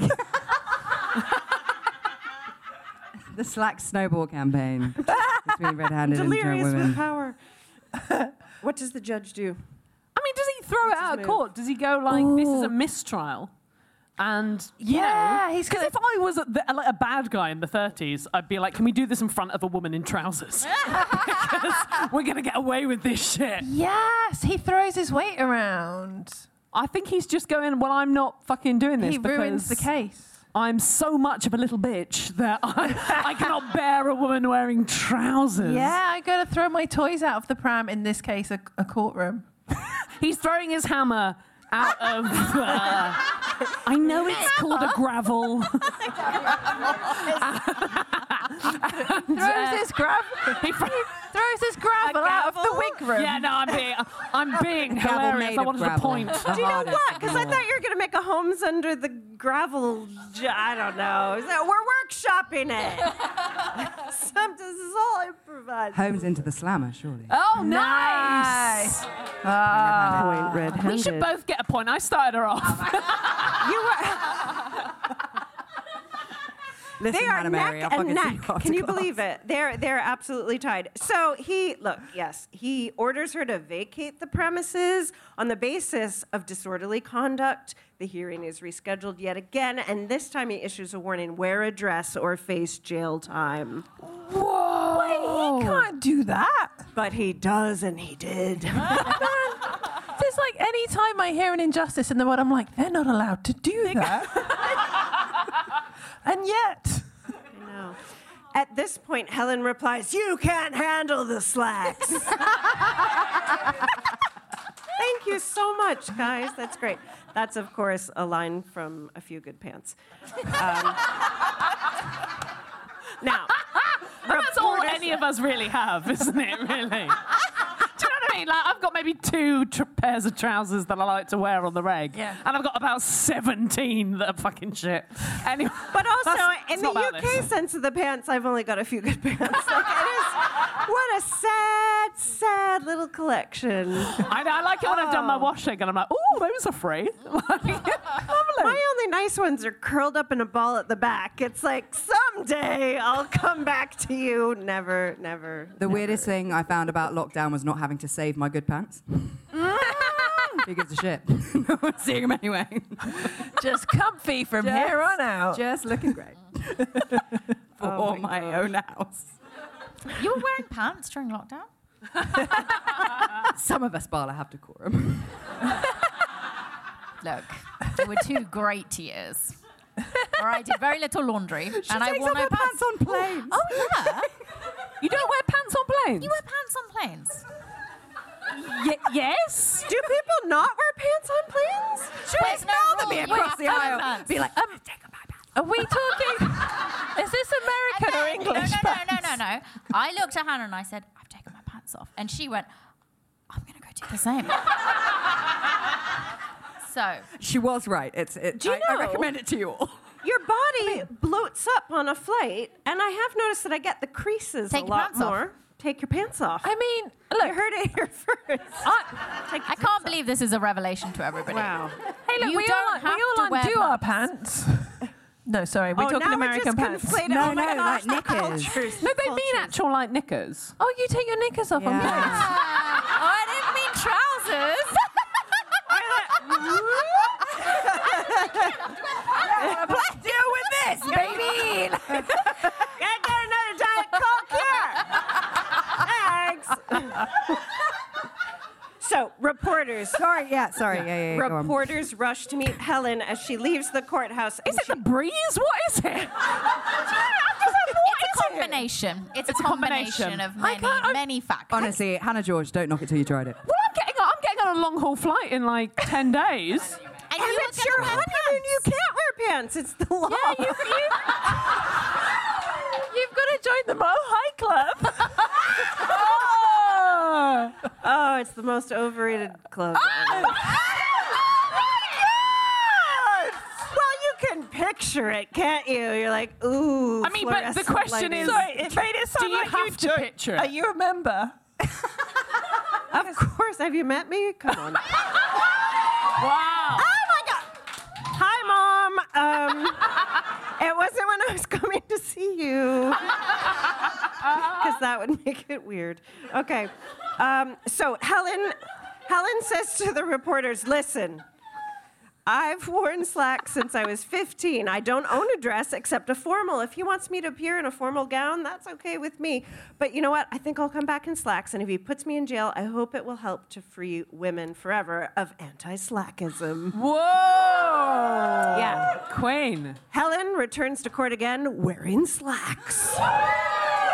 The slack snowball campaign between red-handed and Delirious drunk women. with power. What does the judge do? I mean, does he throw it out of court? Does he go like, this is a mistrial? And, you know, because if I was like a bad guy in the 30s, I'd be like, can we do this in front of a woman in trousers? Because we're going to get away with this shit. Yes, he throws his weight around. I think he's just going, well, I'm not fucking doing this. He ruins the case. I'm so much of a little bitch that I cannot bear a woman wearing trousers. Yeah, I got to throw my toys out of the pram, in this case, a courtroom. He's throwing his hammer out of... I know it's called a gravel. He throws his gravel out of the wig room. Yeah, no, I'm being hilarious. I wanted to point. Do you know what? Because I thought you were going to make a Homes Under the Gravel. I don't know. We're workshopping it. This is all improvised. Homes into the slammer, surely. Oh, nice. Point red-handed. We should both get a point. I started her off. You were... Listen, They are Hannah Mary, I'll neck and fucking see neck. you after Can you class. believe it? They're absolutely tied. So he orders her to vacate the premises on the basis of disorderly conduct. The hearing is rescheduled yet again, and this time he issues a warning: wear a dress or face jail time. Whoa! Wait, he can't do that. But he does, and he did. It's like any time I hear an injustice in the world, I'm like, they're not allowed to do that. And yet. I know. At this point, Helen replies, "You can't handle the slacks." Thank you so much, guys. That's great. That's, of course, a line from A Few Good Pants. Now, That's all any of us really have, isn't it, really? Do you know what I mean? Like, I've got maybe 2 pairs of trousers that I like to wear on the reg. Yeah. And I've got about 17 that are fucking shit. Anyway, but also, in it's the not about UK this. sense of the pants, I've only got A Few Good Pants. Like, it is, what a sad little collection. I like it when I've done my washing and I'm like, oh, those are free. My only nice ones are curled up in a ball at the back. It's like, someday I'll come back to you. Never. The weirdest thing I found about lockdown was not having to save my good pants. Who gives a shit? No one's seeing them anyway. Just comfy from here on out. Just looking great. For my own house. You were wearing pants during lockdown? Some of us, Bala, have decorum. Look, there were 2 great years where I did very little laundry and I takes wore off no her pants on planes. Oh yeah, You don't wear pants on planes? you wear pants on planes. Yes. Do people not wear pants on planes? There's no rule. me You across have the to wear aisle. pants. Be like, Are we talking? Is this American or English? No. I looked at Hannah and I said, "I've taken my pants off," and she went, "I'm gonna go do the same." So she was right. Do you I know- recommend it to you all. Your body bloats up on a flight, and I have noticed that I get the creases Take a your lot pants off. more. Take your pants off. I mean, look. You heard it here first. I can't believe this is a revelation to everybody. Wow. Hey, look, You we don't all have to wear undo our pants. No, sorry, we're talking now American we pants. just conflated. No, Oh my no, gosh, like the knickers. cultures, No, the they mean cultures. actual like knickers. Oh, you take your knickers off on Yeah. planes. Oh, I didn't mean trousers. Deal with this, baby. Gotta get another Diet Coke here. Thanks. So, reporters. Sorry. Yeah. Go on. Reporters rush to meet Helen as she leaves the courthouse. Is it the breeze? What is it? It's a combination. It's a combination of many factors. Honestly, Hannah George, don't knock it till you tried it. Well, I'm getting on a long haul flight in like 10 days. And And it's your honeymoon. You can't wear pants. It's the law. You've got to join the Mohai Club. Oh, it's the most overrated club. ever. Well, you can picture it, can't you? You're like, ooh. I mean, but the fluorescent question lighting. is, Sorry, it made it sound do you like have to picture it? Are you a member? Of course. Have you met me? Come on. Wow. Oh my God! Hi, Mom. It wasn't when I was coming to see you, because that would make it weird. Okay. So Helen says to the reporters, "Listen, I've worn slacks since I was 15. I don't own a dress except a formal. If he wants me to appear in a formal gown, that's okay with me. But you know what? I think I'll come back in slacks. And if he puts me in jail, I hope it will help to free women forever of anti-slackism." Whoa! Yeah. Queen. Helen returns to court again wearing slacks.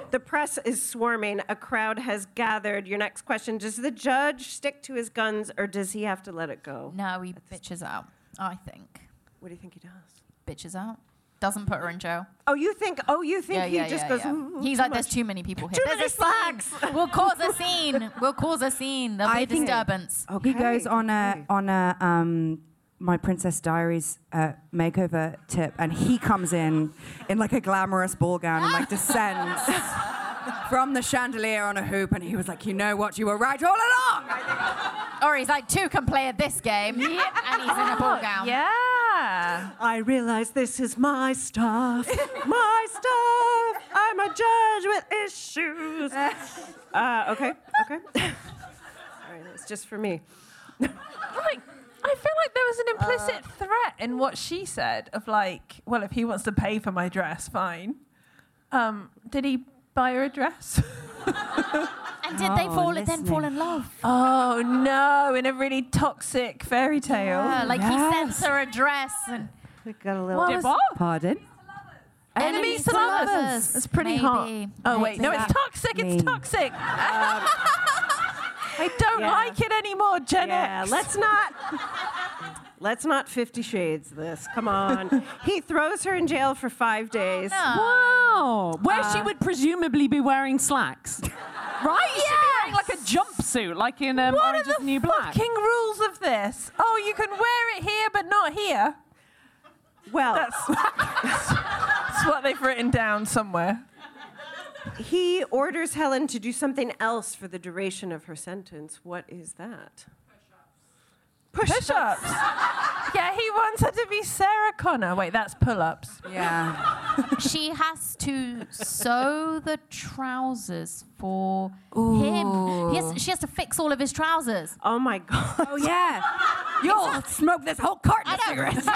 The press is swarming. A crowd has gathered. Your next question, does the judge stick to his guns or does he have to let it go? No, he bitches out, I think. What do you think he does? Bitches out. Doesn't put her in jail. Oh, you think he just goes, "Ooh, he's too like, much. there's too many people here. Too There's many a scene. We'll cause a scene. We'll cause a scene. There'll be a disturbance. He goes on a My Princess Diaries makeover tip, and he comes in like a glamorous ball gown and like descends from the chandelier on a hoop, and he was like, you know what, you were right all along. Or he's like, two can play at this game, and he's in a ball gown. Yeah. I realize this is my stuff. My stuff. I'm a judge with issues. Okay. All right, it's just for me. Like, I feel like there was an implicit threat in what she said of like, well, if he wants to pay for my dress, fine. Did he buy her a dress? And did they fall in love? Oh no, in a really toxic fairy tale. Yeah, like he sends her a dress and we got a little Pardon? Enemies to lovers. That's pretty hot. Oh wait, no, it's toxic. It's toxic. I don't like it anymore, Gen X. Let's not 50 Shades this. Come on. He throws her in jail for 5 days. Wow. Where she would presumably be wearing slacks. Right? She should be wearing like a jumpsuit, like in Orange is the New Black. Fucking rules of this. Oh, you can wear it here, but not here. Well, that's what they've written down somewhere. He orders Helen to do something else for the duration of her sentence. What is that? Push-ups. Yeah, he wants her to be Sarah Connor. Wait, that's pull-ups. Yeah. She has to sew the trousers for him. She has to fix all of his trousers. Oh my God. Oh yeah. You'll smoke this whole carton of cigarettes.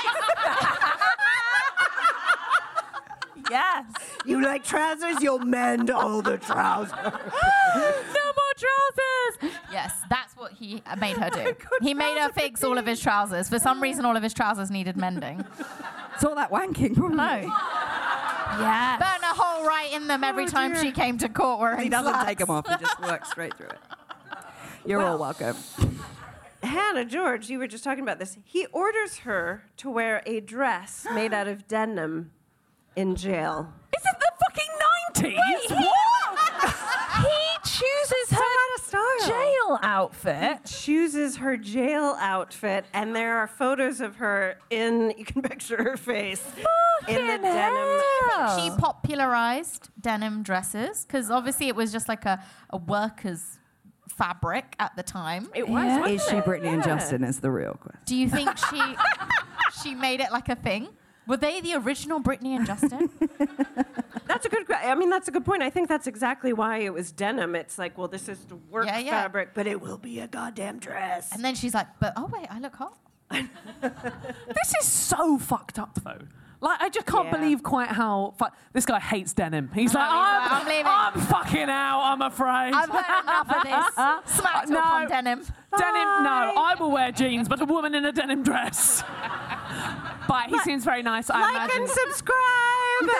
Yes. You like trousers? You'll mend all the trousers. No more trousers. Yes, that's what he made her do. He made her fix all of his trousers. For some reason, all of his trousers needed mending. It's all that wanking. No. Yeah. Burn a hole right in them every time she came to court wearing He doesn't slacks. take them off. He just works straight through it. You're all welcome. Hannah, George, you were just talking about this. He orders her to wear a dress made out of denim in jail. Is it the fucking 90s? Wait, he chooses her jail outfit. Chooses her jail outfit, and there are photos of her in, you can picture her face, in the denim. I think she popularized denim dresses, because obviously it was just like a worker's fabric at the time. It was. Is she Brittany and Justin is the real question. Do you think she made it like a thing? Were they the original Brittany and Justin? That's a good point. I think that's exactly why it was denim. It's like, well, this is the work fabric, but it will be a goddamn dress. And then she's like, but oh wait, I look hot. This is so fucked up, though. Like, I just can't believe quite how... this guy hates denim. He's like, I'm leaving. I'm fucking out, I'm afraid. I've had enough of this. Smack talk on denim. Denim, no. I will wear jeans, but a woman in a denim dress. But he seems very nice, I Like imagine. and subscribe!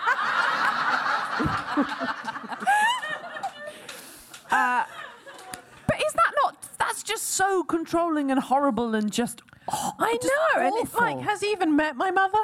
But is that not... That's just so controlling and horrible and just... I know, and it's like, has he even met my mother?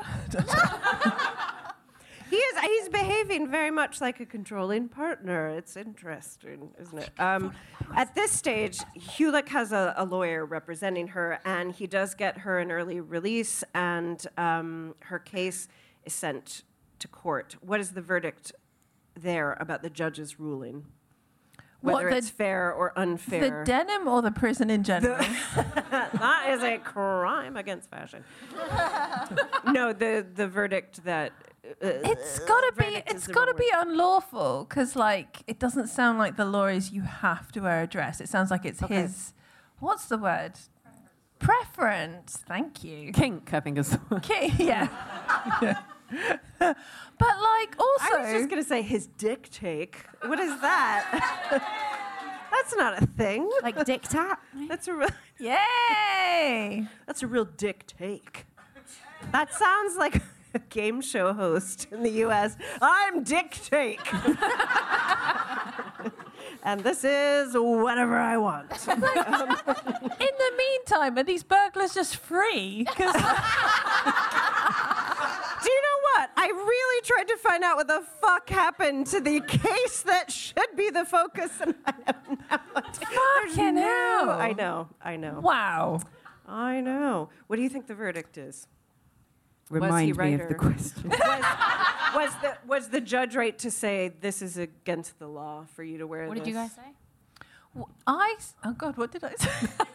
He's behaving very much like a controlling partner. It's interesting, isn't it? At this stage, Hulick has a lawyer representing her, and he does get her an early release, and her case is sent to court. What is the verdict there about the judge's ruling? Whether it's fair or unfair. The denim or the prison in general? That is a crime against fashion. No, the verdict that... It's gotta be unlawful, because like it doesn't sound like the law is you have to wear a dress. It sounds like it's his, what's the word? Preference. Thank you. Kink, I think is the word. Yeah. But like also, I was just gonna say his dick take. What is that? That's not a thing. Like dick tap? That's a real. Yay! That's a real dick take. That sounds like game show host in the U.S. I'm Dick Take. And this is whatever I want. In the meantime, are these burglars just free? 'Cause do you know what? I really tried to find out what the fuck happened to the case that should be the focus, and I have no idea. Fucking hell. I know. Wow. I know. What do you think the verdict is? Remind me of the question. Was the judge right to say this is against the law for you to wear What this? did you guys say? Oh God, what did I say?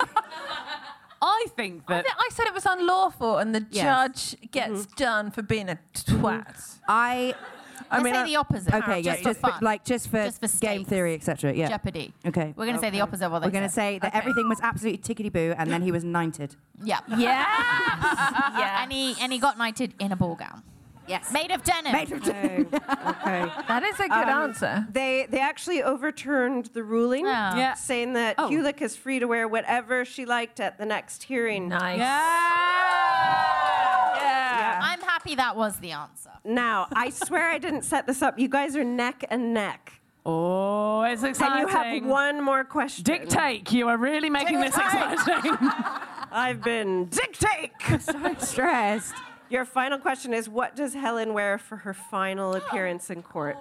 I think that I said it was unlawful, and the Yes. judge gets done for being a twat. Let's say the opposite. Okay, yeah, just for fun. just for game stakes. theory, etc. Yeah. Jeopardy. Okay. We're going to say the opposite of what they We're going to said. say that everything was absolutely tickety-boo, and then he was knighted. Yeah. Yeah. And he got knighted in a ball gown. Yes. Made of denim. Okay. That is a good answer. They actually overturned the ruling, Yeah. saying that Kulik is free to wear whatever she liked at the next hearing. Nice. Yeah. I'm happy that was the answer. Now, I swear I didn't set this up. You guys are neck and neck. Oh, it's exciting. And you have one more question. Dick Take, you are really making this exciting. I've been Dick Take. So stressed. Your final question is, what does Helen wear for her final appearance in court?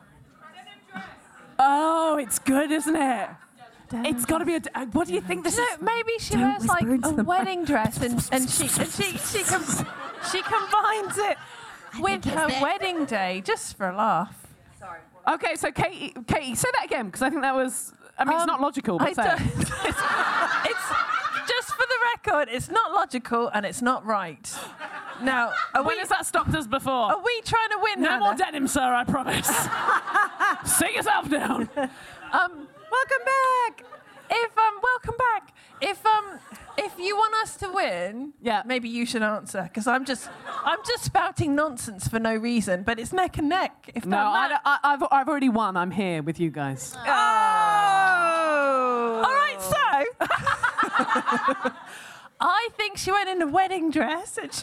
Oh, it's good, isn't it? It's got to be a. What do you think this is? Maybe she wears like a wedding dress, and she combines it with her wedding day just for a laugh. Okay, so Katie, say that again, because I think that was. I mean, it's not logical, but say it. It's just for the record, it's not logical and it's not right. Now, when has that stopped us before? Are we trying to win? No Hannah? more denim, sir. I promise. Sit yourself down. Welcome back. Welcome back. If you want us to win, maybe you should answer, because I'm just spouting nonsense for no reason. But it's neck and neck. If No, I've already won. I'm here with you guys. Oh. All right, so I think she went in a wedding dress and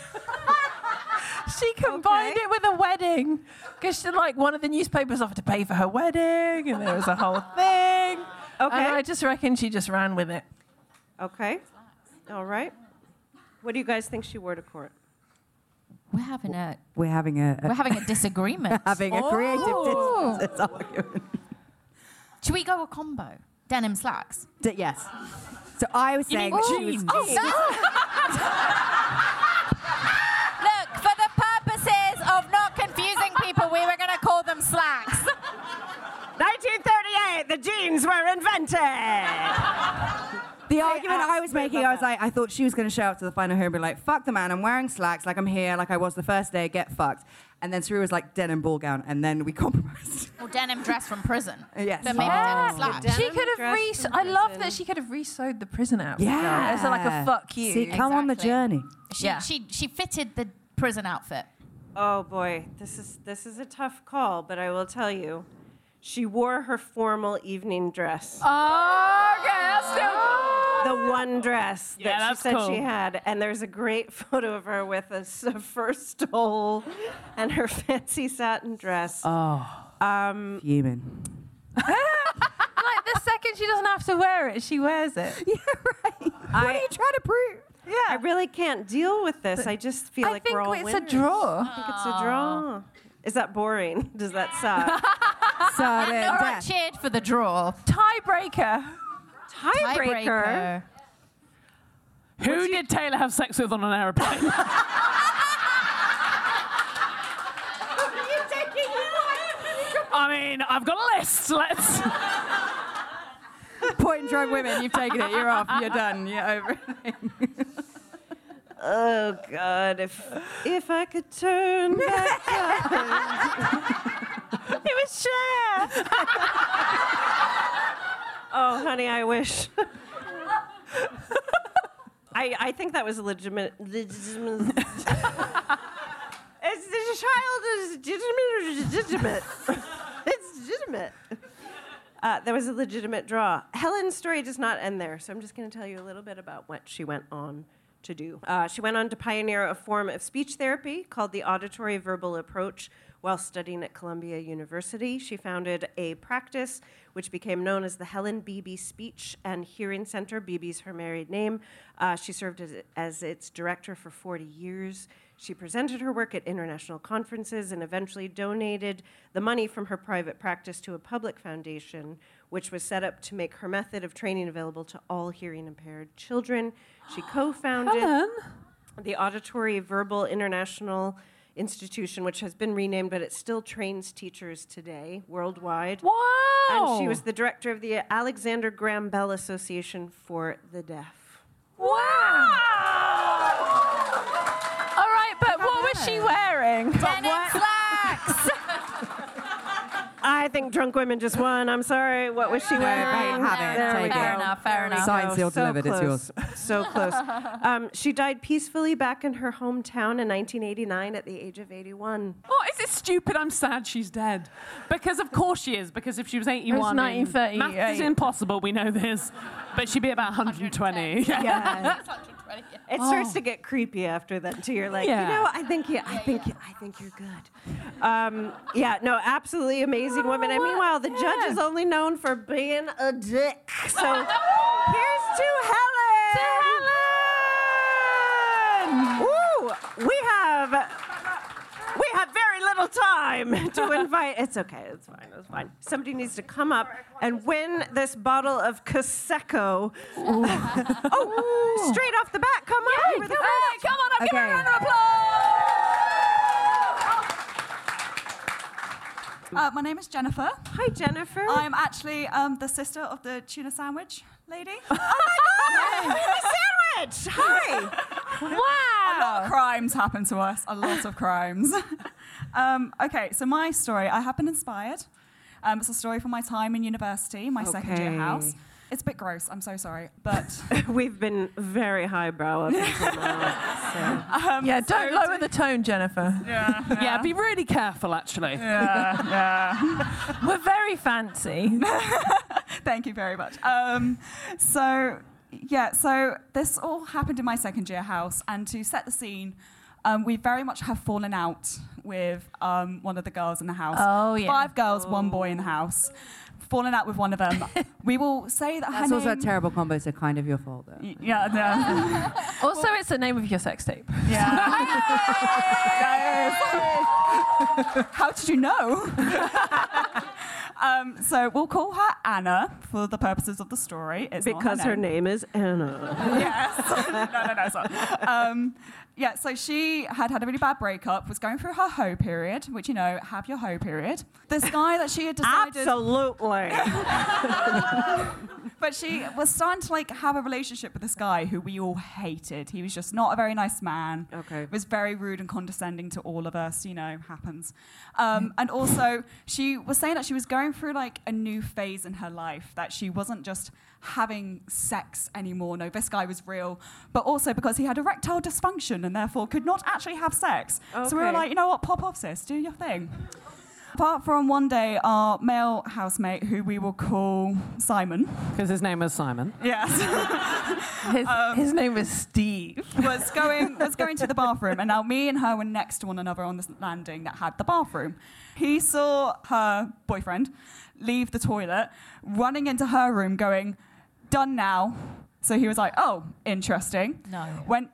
she combined it with a wedding, because like one of the newspapers offered to pay for her wedding, and there was a whole thing. Okay. And I just reckon she just ran with it. Okay. All right. What do you guys think she wore to court? We're having a disagreement. Having a creative distance argument. Should we go a combo? Denim slacks. Yes. So I was saying that she was. Look, for the purposes of not confusing people, we were going to call them slacks. 1938, the jeans were invented. The argument I was making, I was like, I thought she was going to show up to the final hearing and be like, fuck the man, I'm wearing slacks, like I'm here, like I was the first day, get fucked. And then Saru was like, denim ball gown, and then we compromised. Or denim dress from prison. Yes. But maybe denim slacks. She could have I love that she could have re-sewed the prison outfit. Yeah. It's like a fuck you. See, come on the journey. She fitted the prison outfit. Oh boy, this is a tough call, but I will tell you, she wore her formal evening dress. Oh, okay, that's still. The one dress Yeah, that she that's said cool. she had, and there's a great photo of her with a fur stole and her fancy satin dress. Oh, fuming. Like the second she doesn't have to wear it, she wears it. Yeah, right. What are you trying to prove? Yeah, I really can't deal with this. I just feel like we're all it's winners. a draw. I think it's a draw. Is that boring? Does that suck? Nora cheered for the draw. Tiebreaker. Tiebreaker. Who did Taylor have sex with on an aeroplane? I mean, I've got a list. Let's. Point and drug women, you've taken it. You're off. You're done. You're over. Oh God! If I could turn back time. It was Cher. Oh, honey, I wish. I think that was legitimate. It's the child is legitimate. It's legitimate. There was a legitimate draw. Helen's story does not end there, so I'm just going to tell you a little bit about what she went on to do. She went on to pioneer a form of speech therapy called the auditory verbal approach while studying at Columbia University. She founded a practice which became known as the Helen Beebe Speech and Hearing Center. Beebe's her married name. She served as its director for 40 years. She presented her work at international conferences and eventually donated the money from her private practice to a public foundation, which was set up to make her method of training available to all hearing-impaired children. She co-founded the Auditory Verbal International Institution, which has been renamed, but it still trains teachers today worldwide. Wow! And she was the director of the Alexander Graham Bell Association for the Deaf. Wow! All right, but what was she wearing? Denim slacks! I think drunk women just won. I'm sorry. What was she wearing? Fair enough. Signed, sealed, delivered. It's yours. So close. She died peacefully back in her hometown in 1989 at the age of 81. Oh, is it stupid? I'm sad she's dead. Because of course she is. Because if she was 81, It was 1938. maths is impossible. We know this. But she'd be about 120. Yeah. It starts to get creepy after that too. You're like, Yeah. you know, I think you're good. Yeah, no, absolutely amazing woman. And meanwhile, the judge is only known for being a dick. So here's to Helen. Woo! We have very little time to invite. It's okay. It's fine. Somebody needs to come up and win this bottle of Prosecco. Oh, straight off the bat, come on. Come on up, give her a round of applause. My name is Jennifer. Hi, Jennifer. I'm actually the sister of the tuna sandwich lady. Oh my God! Sandwich! Hi! Wow! A lot of crimes happen to us. A lot of crimes. Okay, so my story, I have been inspired. It's a story from my time in university, my second year house. It's a bit gross, I'm so sorry, but... We've been very highbrow up until now. Yeah, don't lower the tone, Jennifer. Yeah, be really careful, actually. Yeah. We're very fancy. Thank you very much. So this all happened in my second year house, and to set the scene, we very much have fallen out with one of the girls in the house. Oh, yeah. 5 girls, 1 boy in the house. Fallen out with one of them. We will say that That's her also a name... terrible combo, so kind of your fault, though. Yeah. Also, it's the name of your sex tape. Yeah. How did you know? So we'll call her Anna for the purposes of the story. It's Because not her name is Anna. Yes. No, sorry. Yeah, so she had a really bad breakup, was going through her hoe period, which, you know, have your hoe period. This guy that she had decided... Absolutely. But she was starting to, like, have a relationship with this guy who we all hated. He was just not a very nice man. Okay. Was very rude and condescending to all of us, you know, happens. And also, she was saying that she was going through, like, a new phase in her life, that she wasn't just having sex anymore. No, this guy was real. But also because he had erectile dysfunction and therefore could not actually have sex. Okay. So we were like, you know what, pop off, sis, do your thing. Apart from one day, our male housemate, who we will call Simon. Because his name was Simon. Yes. His name is Steve. was going to the bathroom, and now me and her were next to one another on this landing that had the bathroom. He saw her boyfriend leave the toilet, running into her room going, "Done now." So he was like, "Oh, interesting." No. Went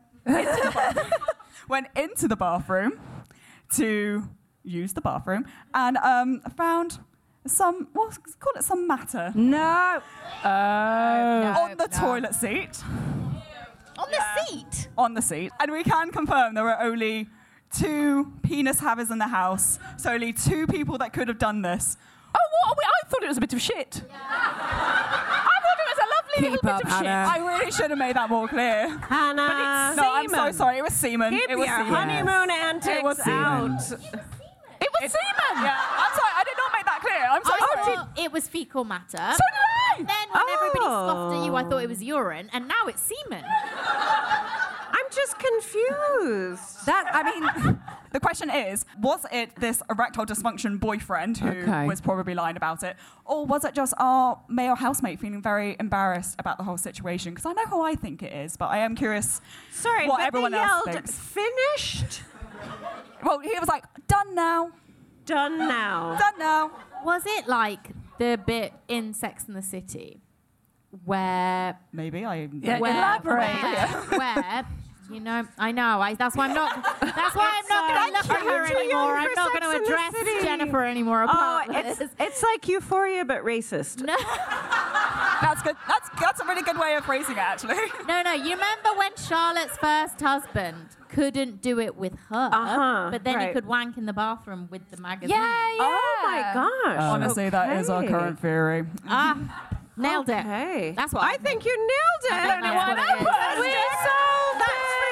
into the bathroom to use the bathroom and found some, we'll call it some matter. No. On the toilet seat. On the seat? On the seat. And we can confirm there were only 2 penis havers in the house, so only 2 people that could have done this. Oh, what? I thought it was a bit of shit. I thought it was a lovely little bit of shit. I really should have made that more clear. Hannah. But it's No, I'm semen. so sorry. It was semen. Keep It was your semen. honeymoon antics It was out. It was semen. Yeah, I'm sorry. I did not make that clear. I'm so I sorry. thought it was fecal matter. So did I. And then when everybody scoffed at you, I thought it was urine, and now it's semen. I'm just confused. The question is, was it this erectile dysfunction boyfriend who was probably lying about it, or was it just our male housemate feeling very embarrassed about the whole situation? Because I know who I think it is, but I am curious what everyone else thinks. Finished? Well, he was like, done now. Done now. Done now. Was it like the bit in Sex and the City where... Maybe I... elaborate. Where you know, I know. That's why I'm not going to look at her anymore. I'm not going to address Jennifer anymore. It's like Euphoria, but racist. No. That's good. That's a really good way of phrasing it, actually. No. You remember when Charlotte's first husband couldn't do it with her, but then he could wank in the bathroom with the magazine? Yeah. Oh my gosh. Honestly, that is our current theory. Nailed it. That's what I think you nailed it. I think that's what it is. We solved that for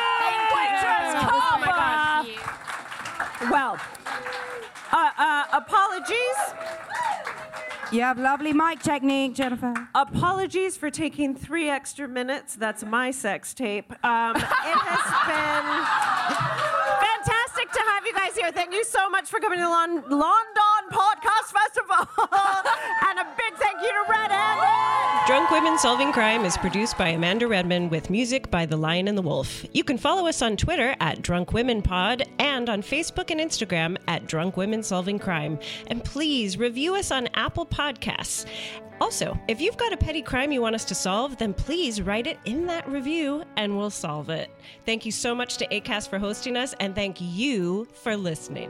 you. Thank you. Well, apologies. You have lovely mic technique, Jennifer. Apologies for taking 3 extra minutes. That's my sex tape. It has been fantastic to have you guys here. Thank you so much for coming to the London Podcast Festival. And a big thank you to Red Handed. Drunk Women Solving Crime is produced by Amanda Redman with music by The Lion and the Wolf. You can follow us on Twitter at Drunk Women Pod and on Facebook and Instagram at Drunk Women Solving Crime. And please review us on Apple Podcasts. Also, if you've got a petty crime you want us to solve, then please write it in that review and we'll solve it. Thank you so much to Acast for hosting us, and thank you for listening.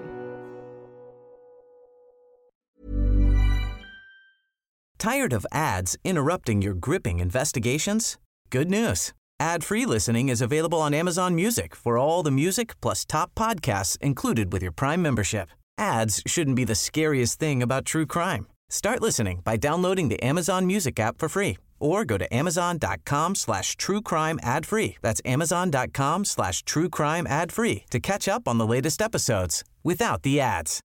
Tired of ads interrupting your gripping investigations? Good news. Ad-free listening is available on Amazon Music for all the music plus top podcasts included with your Prime membership. Ads shouldn't be the scariest thing about true crime. Start listening by downloading the Amazon Music app for free or go to amazon.com/truecrime ad-free. That's amazon.com/truecrime ad-free to catch up on the latest episodes without the ads.